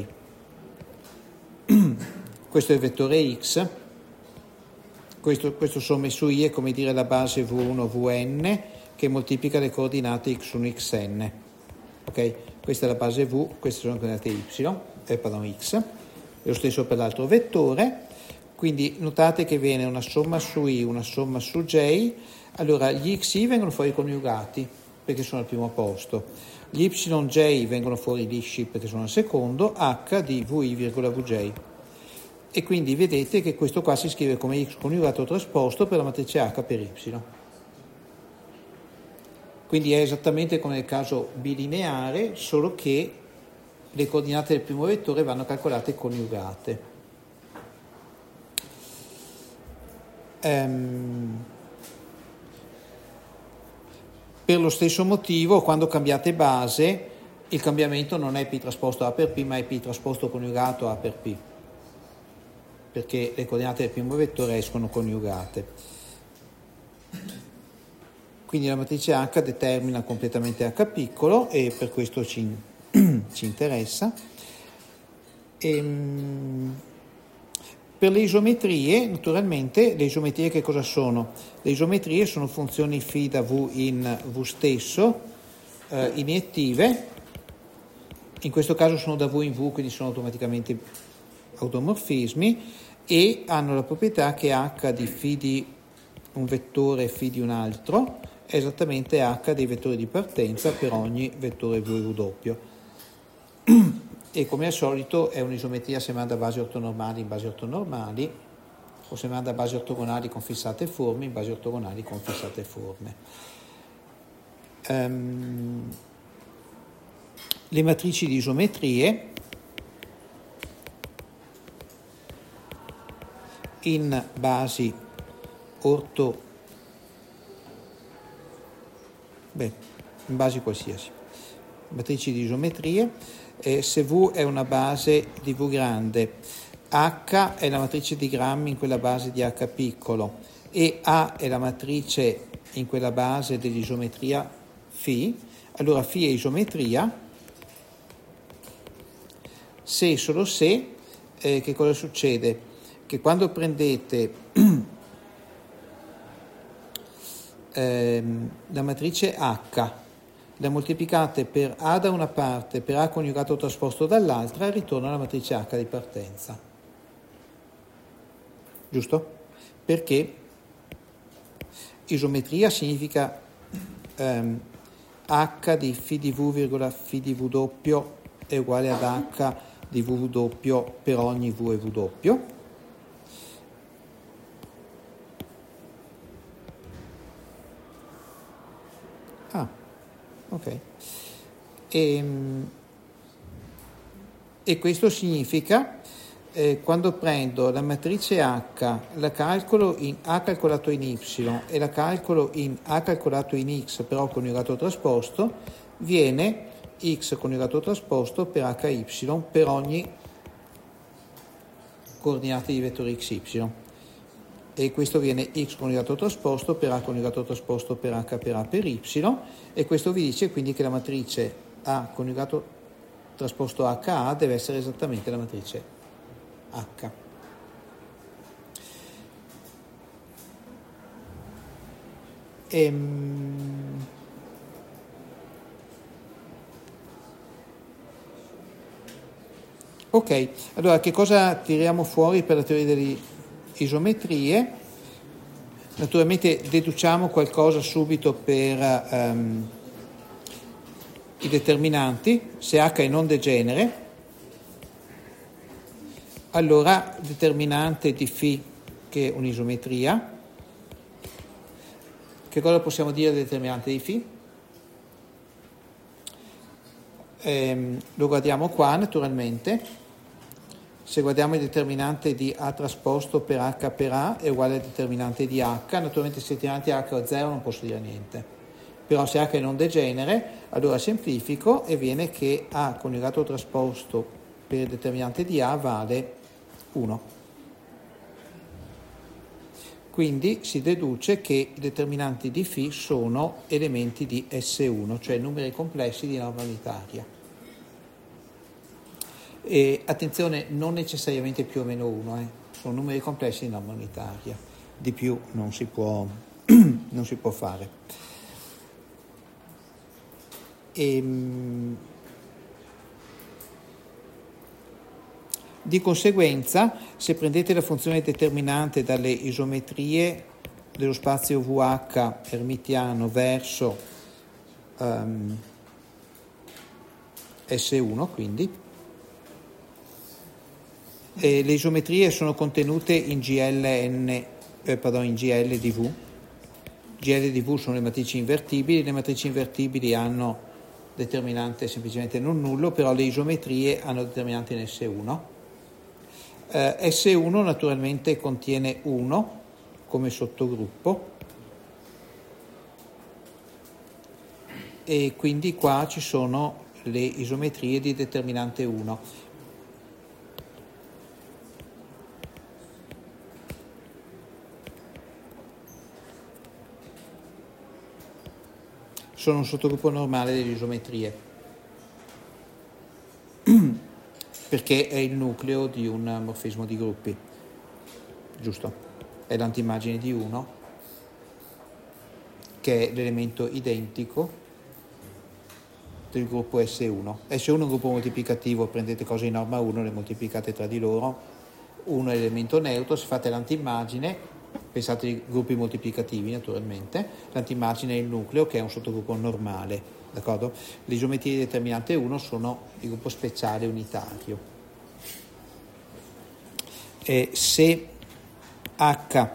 Questo è il vettore X. Questo somme su I è come dire la base V1 Vn che moltiplica le coordinate x1 xn. Ok? Questa è la base V, queste sono le coordinate X. È lo stesso per l'altro vettore. Quindi notate che viene una somma su I, una somma su J. Allora gli xi vengono fuori coniugati perché sono al primo posto. Gli yj vengono fuori lisci perché sono al secondo. H di Vi, Vj. E quindi vedete che questo qua si scrive come x coniugato trasposto per la matrice H per y. Quindi è esattamente come nel caso bilineare, solo che le coordinate del primo vettore vanno calcolate coniugate. Per lo stesso motivo, quando cambiate base, il cambiamento non è P trasposto A per P, ma è P trasposto coniugato A per P, perché le coordinate del primo vettore escono coniugate. Quindi la matrice H determina completamente H piccolo e per questo ci interessa. Per le isometrie, naturalmente, le isometrie che cosa sono? Le isometrie sono funzioni φ da V in V stesso, iniettive. In questo caso sono da V in V, quindi sono automaticamente automorfismi, e hanno la proprietà che H di φ di un vettore e φ di un altro è esattamente H dei vettori di partenza per ogni vettore V e W. E come al solito è un'isometria se manda basi ortonormali in basi ortonormali, o se manda basi ortogonali con fissate forme in basi ortogonali con fissate forme. Le matrici di isometrie in basi in basi qualsiasi, matrici di isometrie. Se V è una base di V grande, H è la matrice di Gram in quella base di H piccolo e A è la matrice in quella base dell'isometria φ, allora φ è isometria se e solo se che cosa succede? Che quando prendete la matrice H, la moltiplicate per A da una parte, per A coniugato trasposto dall'altra, ritorna la matrice H di partenza. Giusto? Perché isometria significa H di φ di V, φ di V doppio è uguale ad H di V doppio per ogni V e V doppio. Ok. E questo significa quando prendo la matrice H, la calcolo in A calcolato in Y e la calcolo in A calcolato in X però coniugato trasposto, viene X coniugato trasposto per HY per ogni coordinate di vettore XY. E questo viene X coniugato trasposto per A coniugato trasposto per H per A per Y, e questo vi dice quindi che la matrice A coniugato trasposto HA deve essere esattamente la matrice H. Ok, allora che cosa tiriamo fuori per la teoria delle isometrie? Naturalmente deduciamo qualcosa subito per i determinanti. Se H è non degenere, allora determinante di φ che è un'isometria. Che cosa possiamo dire del determinante di φ? Lo guardiamo qua naturalmente. Se guardiamo il determinante di A trasposto per H per A è uguale al determinante di H, naturalmente se il determinante H è 0 non posso dire niente, però se H è non degenere allora semplifico e viene che A coniugato trasposto per il determinante di A vale 1. Quindi si deduce che i determinanti di φ sono elementi di S1, cioè numeri complessi di norma unitaria. E attenzione, non necessariamente più o meno 1, sono numeri complessi di norma unitaria, di più non si può fare. Di conseguenza, se prendete la funzione determinante dalle isometrie dello spazio VH ermitiano verso S1, quindi, e le isometrie sono contenute in in GL di V. GL di V sono le matrici invertibili hanno determinante semplicemente non nullo, però le isometrie hanno determinante in S1. S1 naturalmente contiene 1 come sottogruppo, e quindi qua ci sono le isometrie di determinante 1. Sono un sottogruppo normale delle isometrie perché è il nucleo di un morfismo di gruppi, giusto? È l'antimmagine di 1 che è l'elemento identico del gruppo S1. S1 è un gruppo moltiplicativo, prendete cose in norma 1, le moltiplicate tra di loro, 1 è l'elemento neutro, se fate l'antimmagine, pensate ai gruppi moltiplicativi naturalmente, l'antimmagine è il nucleo che è un sottogruppo normale, d'accordo? Le isometrie di determinante 1 sono il gruppo speciale unitario. E se H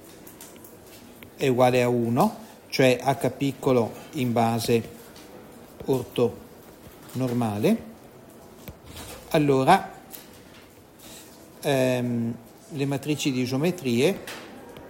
è uguale a 1, cioè H piccolo in base ortonormale, allora le matrici di isometrie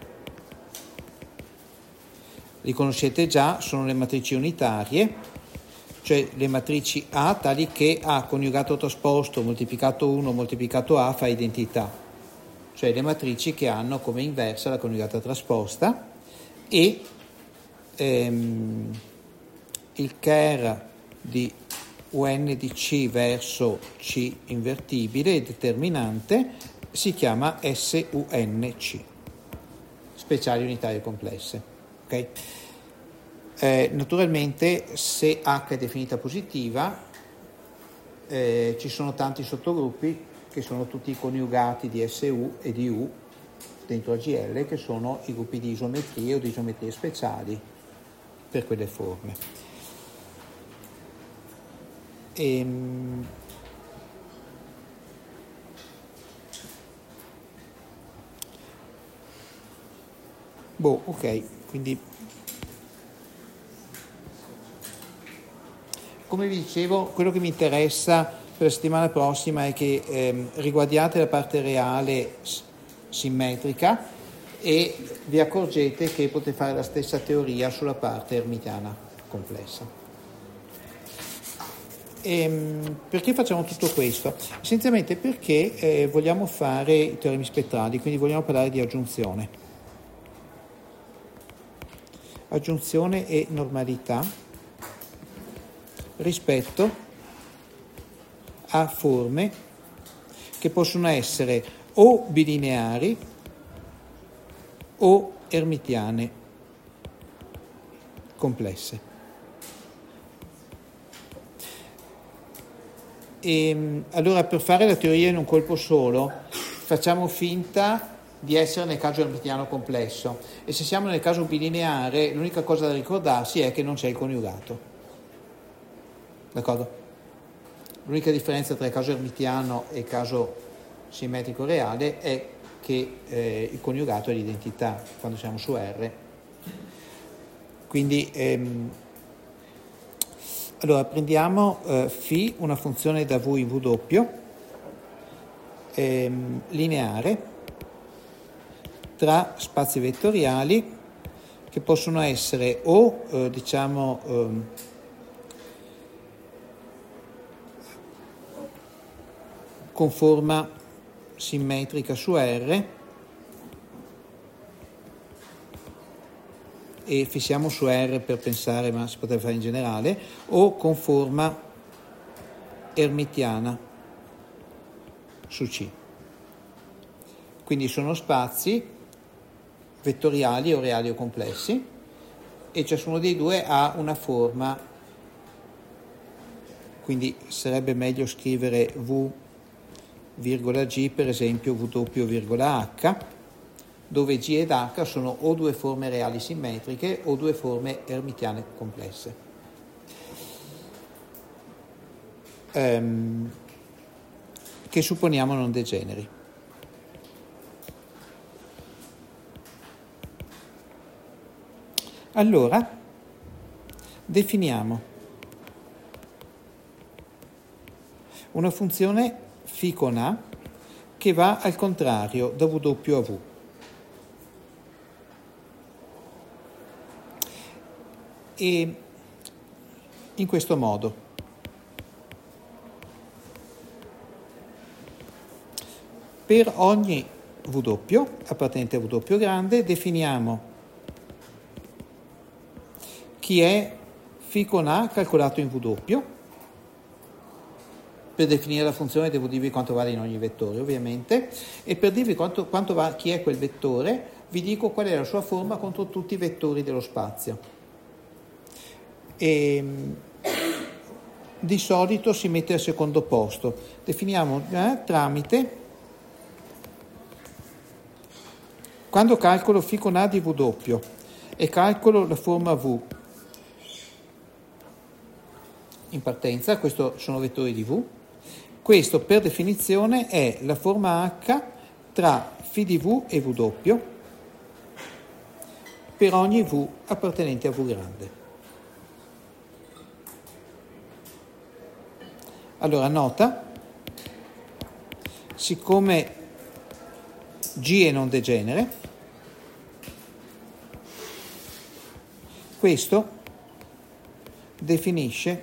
li conoscete già, sono le matrici unitarie, cioè le matrici A tali che A coniugato trasposto moltiplicato 1 moltiplicato A fa identità, cioè le matrici che hanno come inversa la coniugata trasposta, e il ker di un di C verso C invertibile, determinante, si chiama SUNC, speciali unitarie complesse. Okay? Naturalmente se H è definita positiva, ci sono tanti sottogruppi che sono tutti coniugati di SU e di U dentro AGL, che sono i gruppi di isometrie o di isometrie speciali per quelle forme. Ok, quindi come vi dicevo, quello che mi interessa per la settimana prossima è che riguardiate la parte reale simmetrica e vi accorgete che potete fare la stessa teoria sulla parte ermitiana complessa. Perché facciamo tutto questo? Essenzialmente perché vogliamo fare i teoremi spettrali, quindi vogliamo parlare di aggiunzione e normalità rispetto a forme che possono essere o bilineari o ermitiane complesse. Allora, per fare la teoria in un colpo solo, facciamo finta di essere nel caso ermitiano complesso, e se siamo nel caso bilineare l'unica cosa da ricordarsi è che non c'è il coniugato, d'accordo? L'unica differenza tra il caso ermitiano e il caso simmetrico reale è che il coniugato è l'identità quando siamo su R. Quindi allora prendiamo φ, una funzione da V in W lineare tra spazi vettoriali che possono essere o con forma simmetrica su R, e fissiamo su R per pensare, ma si potrebbe fare in generale, o con forma ermitiana su C. Quindi sono spazi vettoriali o reali o complessi, e ciascuno dei due ha una forma, quindi sarebbe meglio scrivere V,G, per esempio W,H, dove G ed H sono o due forme reali simmetriche o due forme ermitiane complesse. Che supponiamo non degeneri. Allora, definiamo una funzione φ con A che va al contrario da W a V. E in questo modo per ogni W appartenente a W grande definiamo chi è φ con A calcolato in W. Per definire la funzione devo dirvi quanto vale in ogni vettore, ovviamente, e per dirvi quanto va chi è quel vettore vi dico qual è la sua forma contro tutti i vettori dello spazio. E di solito si mette al secondo posto. Definiamo tramite, quando calcolo φ con A di W e calcolo la forma V in partenza, questo sono vettori di V, questo per definizione è la forma H tra φ di V e W per ogni V appartenente a V grande. Allora, nota, siccome G è non degenere, questo definisce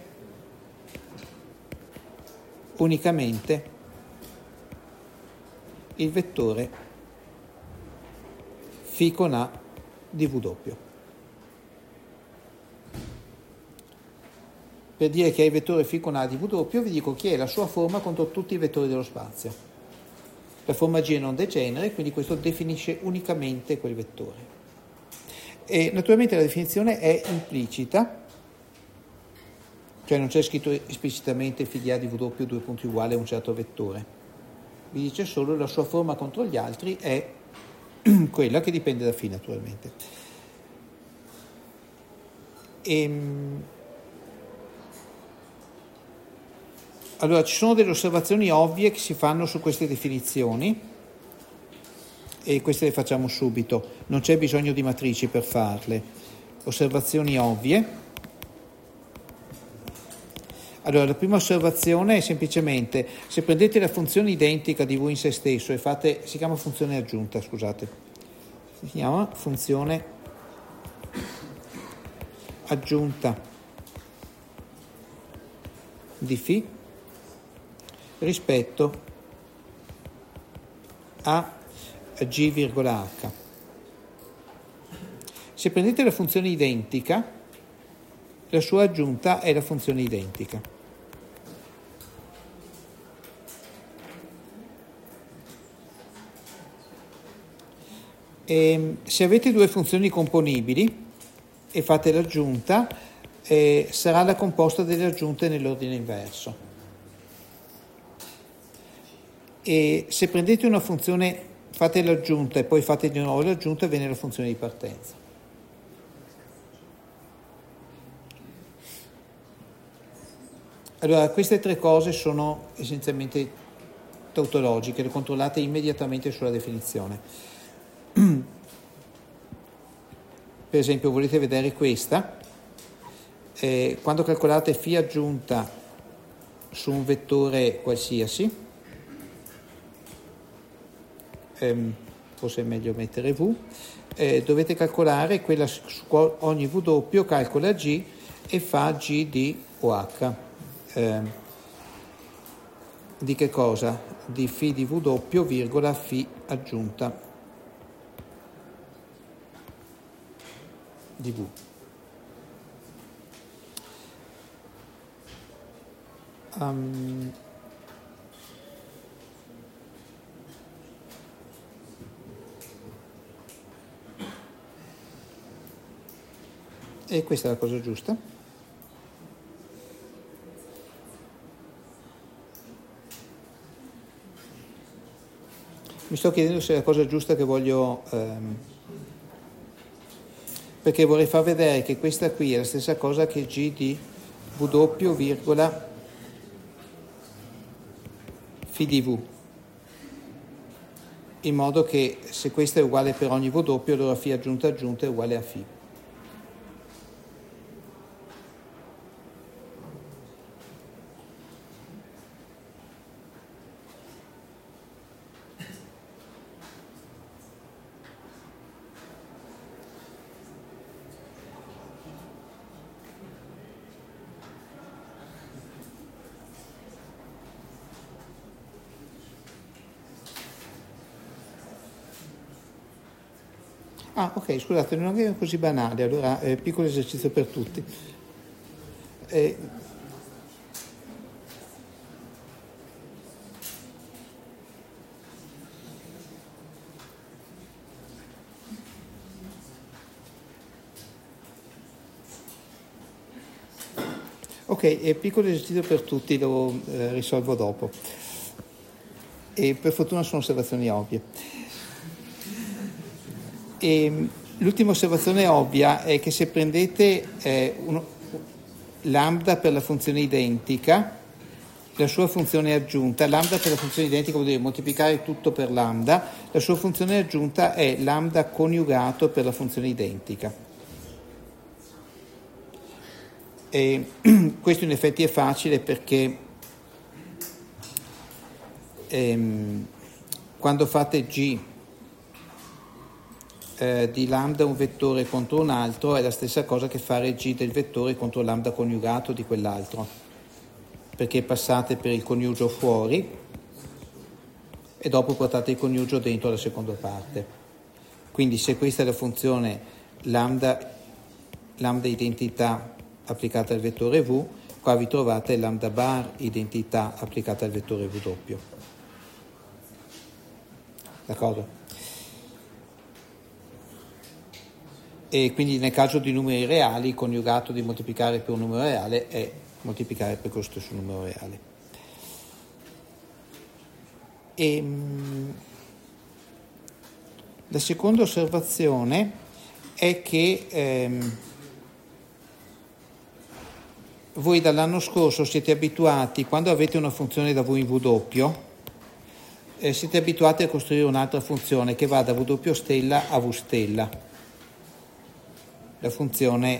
unicamente il vettore φ con A di W. per dire chi è il vettore φ con A di V doppio, vi dico chi è la sua forma contro tutti i vettori dello spazio. La forma G è non degenere, quindi questo definisce unicamente quel vettore. E naturalmente la definizione è implicita, cioè non c'è scritto esplicitamente φ di A di V doppio due punti uguali a un certo vettore. Vi dice solo la sua forma contro gli altri è quella che dipende da φ naturalmente. Allora, ci sono delle osservazioni ovvie che si fanno su queste definizioni e queste le facciamo subito, non c'è bisogno di matrici per farle. Osservazioni ovvie. Allora, la prima osservazione è semplicemente, se prendete la funzione identica di V in se stesso e fate, si chiama funzione aggiunta, scusate, si chiama funzione aggiunta di φ rispetto a G,H. Se prendete la funzione identica, la sua aggiunta è la funzione identica. E se avete due funzioni componibili e fate l'aggiunta, sarà la composta delle aggiunte nell'ordine inverso. E se prendete una funzione, fate l'aggiunta e poi fate di nuovo l'aggiunta, viene la funzione di partenza. Allora, queste tre cose sono essenzialmente tautologiche, le controllate immediatamente sulla definizione. Per esempio, volete vedere questa? Quando calcolate φ aggiunta su un vettore qualsiasi, forse è meglio mettere V, dovete calcolare quella su ogni V doppio calcola G e fa G di OH. Di che cosa? Di φ di V doppio virgola φ aggiunta di V. E questa è la cosa giusta. Mi sto chiedendo se è la cosa giusta che voglio, perché vorrei far vedere che questa qui è la stessa cosa che G di V doppio virgola φ di V, in modo che se questa è uguale per ogni V doppio, allora φ aggiunta aggiunta è uguale a φ. Ah, ok, scusate, non è così banale, allora piccolo esercizio per tutti. Ok, piccolo esercizio per tutti, lo risolvo dopo. E per fortuna sono osservazioni ovvie. E l'ultima osservazione ovvia è che se prendete lambda per la funzione identica, la sua funzione aggiunta, lambda per la funzione identica vuol dire moltiplicare tutto per lambda, la sua funzione aggiunta è lambda coniugato per la funzione identica. E questo in effetti è facile perché quando fate G di lambda un vettore contro un altro è la stessa cosa che fare G del vettore contro lambda coniugato di quell'altro, perché passate per il coniugio fuori e dopo portate il coniugio dentro la seconda parte. Quindi se questa è la funzione lambda identità applicata al vettore V, Qua vi trovate lambda bar identità applicata al vettore W. D'accordo? E quindi nel caso di numeri reali, il coniugato di moltiplicare per un numero reale è moltiplicare per questo stesso numero reale. La seconda osservazione è che voi dall'anno scorso siete abituati, quando avete una funzione da V in W, siete abituati a costruire un'altra funzione che va da W stella a V stella, la funzione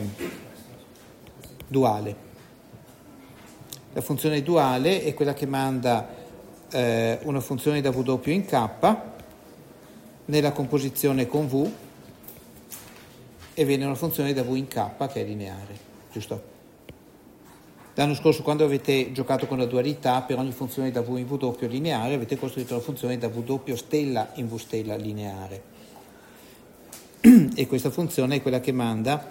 duale. La funzione duale è quella che manda una funzione da W in K nella composizione con V e viene una funzione da V in K che è lineare, giusto? L'anno scorso, quando avete giocato con la dualità, per ogni funzione da V in W lineare avete costruito la funzione da W stella in V stella lineare, e questa funzione è quella che manda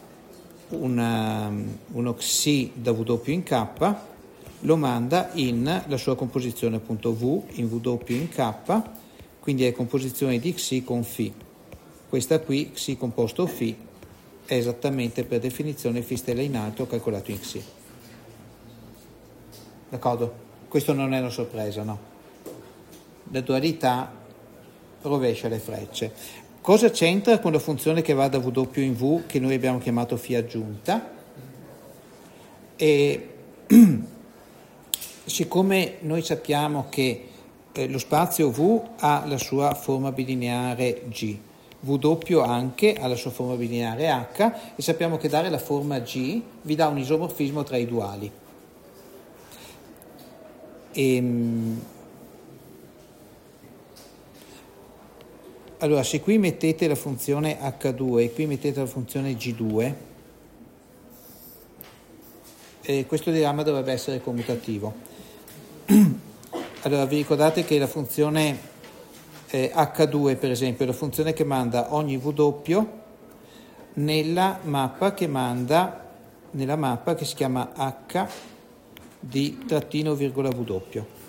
uno xi da W in K, lo manda in la sua composizione appunto V in W in K, quindi è composizione di xi con φ. Questa qui, xi composto φ, è esattamente per definizione φ stella in alto calcolato in xi. D'accordo? Questo non è una sorpresa, no? La dualità rovescia le frecce. Cosa c'entra con la funzione che va da W in V, che noi abbiamo chiamato φ aggiunta? E siccome noi sappiamo che lo spazio V ha la sua forma bilineare G, W anche ha la sua forma bilineare H, e sappiamo che dare la forma G vi dà un isomorfismo tra i duali. Allora, se qui mettete la funzione H2 e qui mettete la funzione G2, questo diagramma dovrebbe essere commutativo. Allora, vi ricordate che la funzione H2, per esempio, è la funzione che manda ogni W nella mappa che si chiama H di trattino virgola W.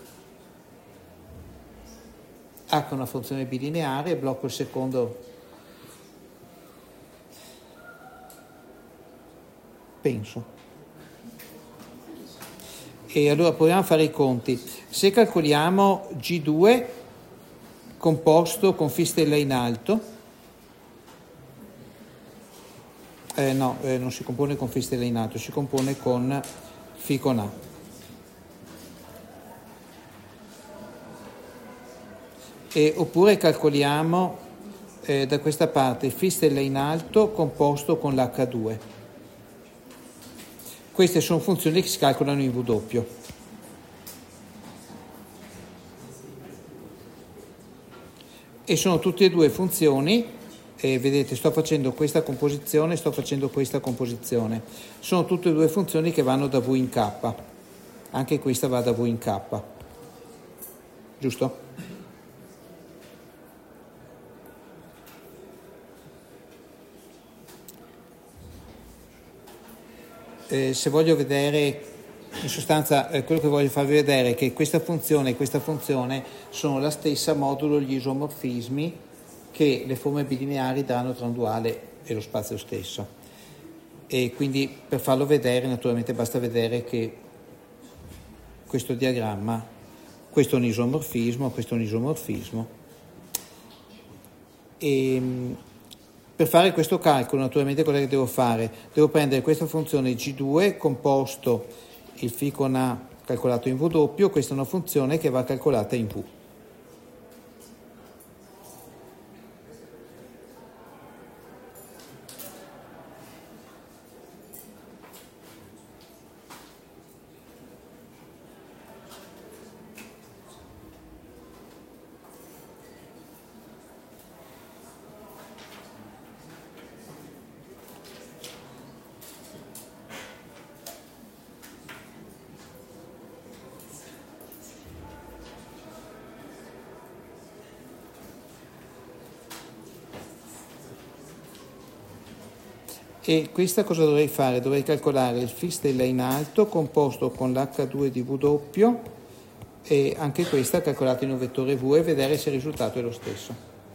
H è una funzione bilineare, blocco il secondo, penso. E allora proviamo a fare i conti. Se calcoliamo G2 composto con φ stella in alto, non si compone con φ stella in alto, si compone con φ con A. Oppure calcoliamo da questa parte φ stella in alto composto con l'H2. Queste sono funzioni che si calcolano in W. E sono tutte e due funzioni, vedete, sto facendo questa composizione, sto facendo questa composizione. Sono tutte e due funzioni che vanno da V in K. Anche questa va da V in K. Giusto? Se voglio vedere, in sostanza, quello che voglio farvi vedere è che questa funzione e questa funzione sono la stessa modulo gli isomorfismi che le forme bilineari daranno tra un duale e lo spazio stesso. E quindi per farlo vedere, naturalmente basta vedere che questo diagramma, questo è un isomorfismo, questo è un isomorfismo. E per fare questo calcolo, naturalmente, cosa che devo fare? Devo prendere questa funzione G2 composto il φ con A calcolato in W, questa è una funzione che va calcolata in V. E questa cosa dovrei fare? Dovrei calcolare il φ stella in alto composto con l'H2 di W e anche questa calcolata in un vettore V e vedere se il risultato è lo stesso.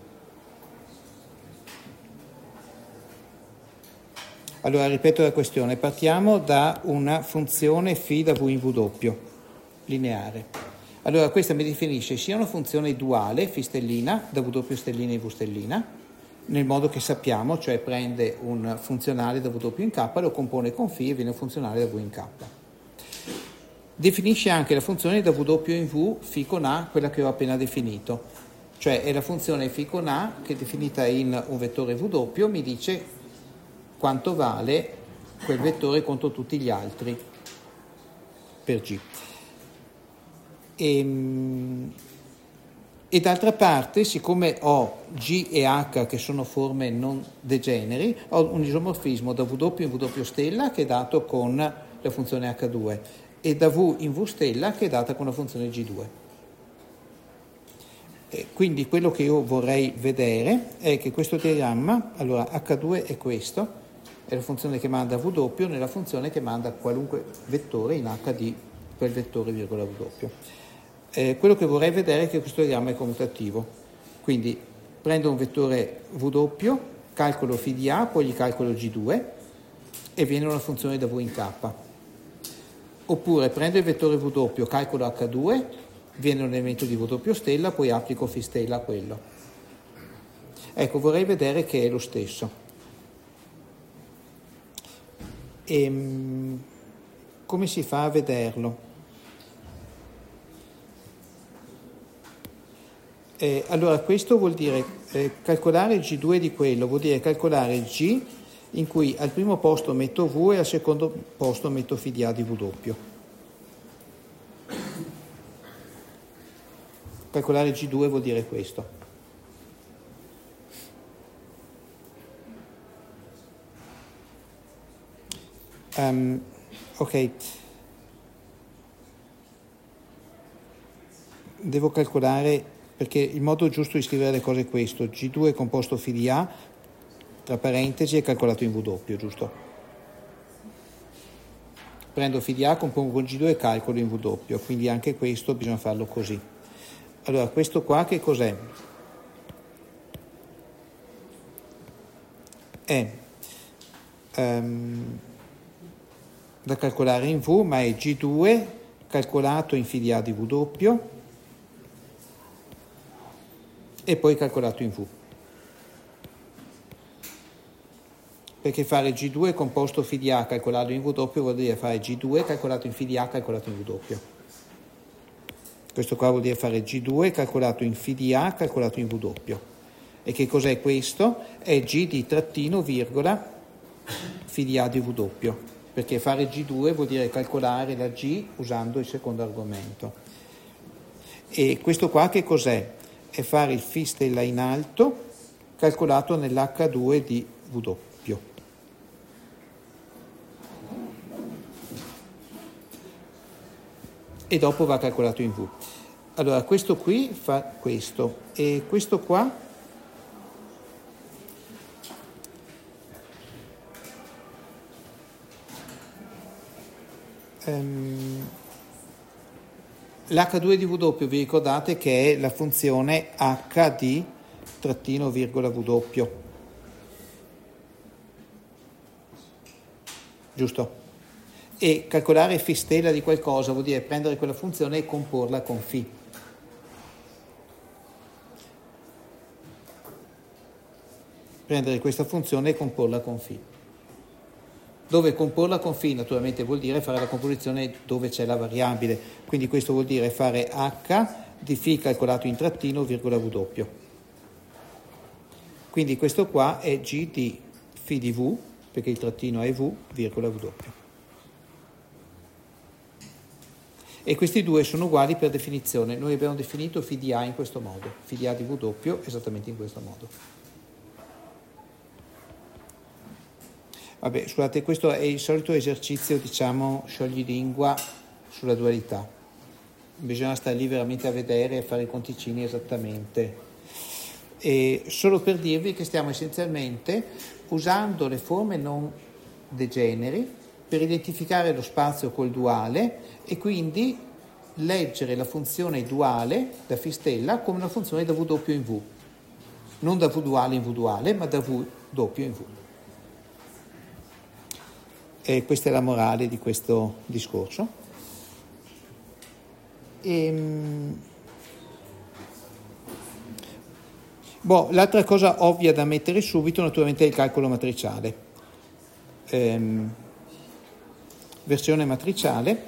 Allora ripeto la questione, partiamo da una funzione φ da V in W, lineare. Allora questa mi definisce sia una funzione duale, φ stellina, da W stellina in V stellina, nel modo che sappiamo, cioè prende un funzionale da W in K, lo compone con φ e viene un funzionale da V in K. Definisce anche la funzione da W in V, φ con A, quella che ho appena definito, cioè è la funzione φ con A che definita in un vettore W mi dice quanto vale quel vettore contro tutti gli altri per G. E d'altra parte, siccome ho G e H che sono forme non degeneri, ho un isomorfismo da W in W stella che è dato con la funzione H2 e da V in V stella che è data con la funzione G2. E quindi quello che io vorrei vedere è che questo diagramma, allora H2 è questo, è la funzione che manda W nella funzione che manda qualunque vettore in H di quel vettore virgola W. Quello che vorrei vedere è che questo diagramma è commutativo, quindi prendo un vettore W, calcolo φ di A, poi gli calcolo G2 e viene una funzione da V in K. Oppure prendo il vettore W, calcolo H2, viene un elemento di W stella, poi applico φ stella a quello. Ecco, vorrei vedere che è lo stesso. Come si fa a vederlo? Allora questo vuol dire calcolare G2 di quello, vuol dire calcolare G in cui al primo posto metto V e al secondo posto metto φ di A di W. Calcolare G2 vuol dire questo. Ok. Devo calcolare, perché il modo giusto di scrivere le cose è questo: G2 composto φ di A, tra parentesi, è calcolato in W, giusto? Prendo φ di A, compongo con G2 e calcolo in W, quindi anche questo bisogna farlo così. Allora, questo qua che cos'è? È da calcolare in V, ma è G2 calcolato in φ di A di W e poi calcolato in V. Perché fare G2 composto φ di A calcolato in W vuol dire fare G2 calcolato in φ di A calcolato in W. Questo qua vuol dire fare G2 calcolato in φ di A calcolato in W. E che cos'è questo? È G di trattino virgola φ di A di W. Perché fare G2 vuol dire calcolare la G usando il secondo argomento. E questo qua che cos'è? È fare il φ stella in alto calcolato nell'H2 di W. E dopo va calcolato in V. Allora questo qui fa questo e questo qua l'H2 di W, vi ricordate che è la funzione H di trattino virgola W, giusto? E calcolare φ stella di qualcosa vuol dire prendere quella funzione e comporla con φ. Prendere questa funzione e comporla con φ. Dove comporla con φ naturalmente vuol dire fare la composizione dove c'è la variabile, quindi questo vuol dire fare H di φ calcolato in trattino virgola W. Quindi questo qua è G di φ di V, perché il trattino è V, virgola W. E questi due sono uguali per definizione. Noi abbiamo definito φ di A in questo modo, φ di A di W esattamente in questo modo. Vabbè, scusate, questo è il solito esercizio, diciamo, scioglilingua sulla dualità. Bisogna stare lì veramente a vedere e fare i conticini esattamente. E solo per dirvi che stiamo essenzialmente usando le forme non degeneri per identificare lo spazio col duale e quindi leggere la funzione duale da φ stella come una funzione da V doppio in V, non da V duale in V duale, ma da V doppio in V. E questa è la morale di questo discorso. L'altra cosa ovvia da mettere subito naturalmente è il calcolo matriciale. Versione matriciale.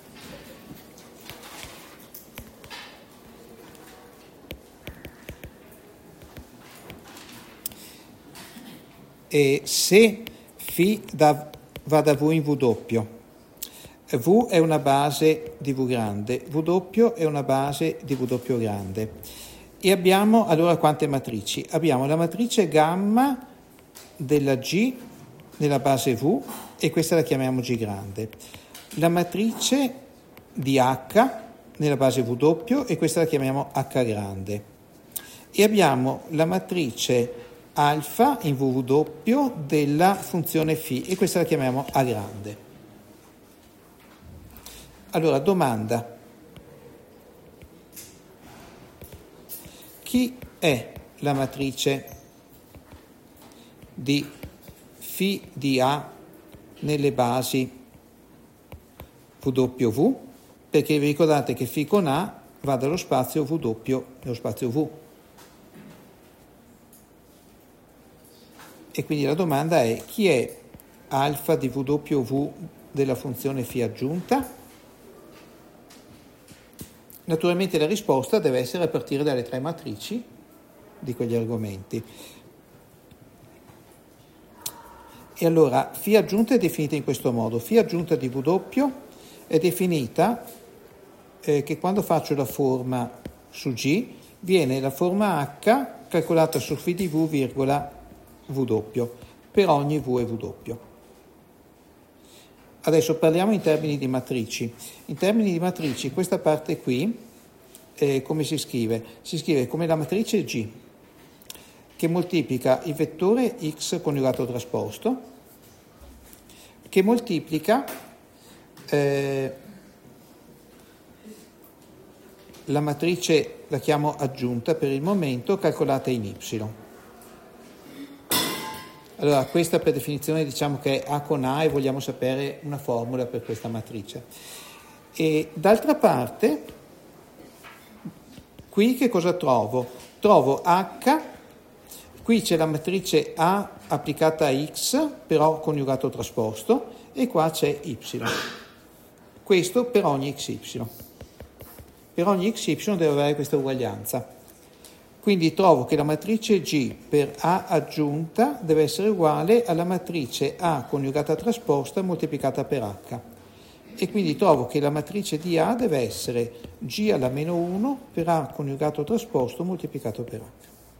E se φ va da V in V doppio, V è una base di V grande, V doppio è una base di V doppio grande. E abbiamo allora quante matrici? Abbiamo la matrice gamma della G nella base V e questa la chiamiamo G grande. La matrice di H nella base V doppio e questa la chiamiamo H grande. E abbiamo la matrice alfa in V doppio della funzione φ e questa la chiamiamo A grande. Allora, domanda. Chi è la matrice di φ di A nelle basi V doppio V? Perché vi ricordate che φ con A va dallo spazio V doppio nello spazio V. E quindi la domanda è: chi è alfa di V doppio V della funzione φ aggiunta? Naturalmente la risposta deve essere a partire dalle 3 matrici di quegli argomenti. E allora φ aggiunta è definita in questo modo. Φ aggiunta di V doppio è definita che quando faccio la forma su G viene la forma H calcolata su φ di V virgola V doppio per ogni V e V doppio. Adesso parliamo in termini di matrici. In termini di matrici questa parte qui come si scrive? Si scrive come la matrice G che moltiplica il vettore X coniugato trasposto che moltiplica la matrice, la chiamo aggiunta per il momento, calcolata in Y. Allora, questa per definizione diciamo che è A con A e vogliamo sapere una formula per questa matrice. E d'altra parte, qui che cosa trovo? Trovo H, qui c'è la matrice A applicata a X, però coniugato trasposto, e qua c'è Y. Questo per ogni XY. Per ogni XY deve avere questa uguaglianza. Quindi trovo che la matrice G per A aggiunta deve essere uguale alla matrice A coniugata trasposta moltiplicata per H. E quindi trovo che la matrice di A deve essere G alla meno 1 per A coniugato trasposto moltiplicato per H.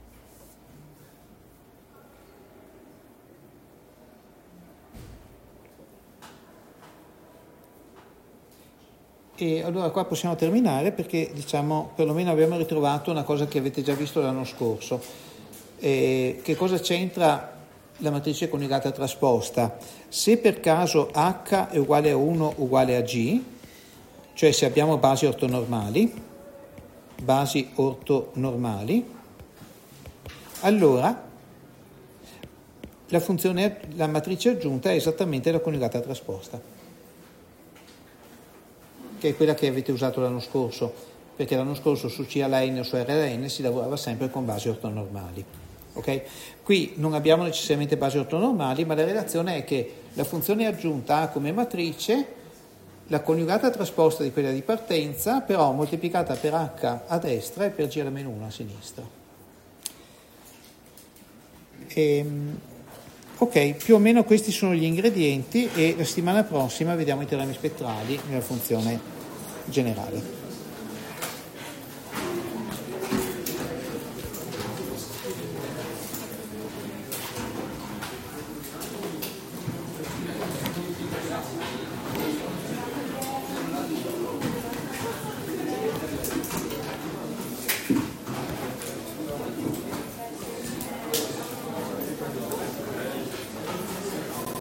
E allora qua possiamo terminare perché diciamo perlomeno abbiamo ritrovato una cosa che avete già visto l'anno scorso. Che cosa c'entra la matrice coniugata trasposta? Se per caso H è uguale a 1 uguale a G, cioè se abbiamo basi ortonormali, allora la matrice aggiunta è esattamente la coniugata trasposta, che è quella che avete usato l'anno scorso, perché l'anno scorso su C alla N o su R alla N si lavorava sempre con basi ortonormali. Okay? Qui non abbiamo necessariamente basi ortonormali, ma la relazione è che la funzione aggiunta ha come matrice la coniugata trasposta di quella di partenza, però moltiplicata per H a destra e per G alla meno 1 a sinistra. Ok, più o meno questi sono gli ingredienti e la settimana prossima vediamo i teoremi spettrali nella funzione generale.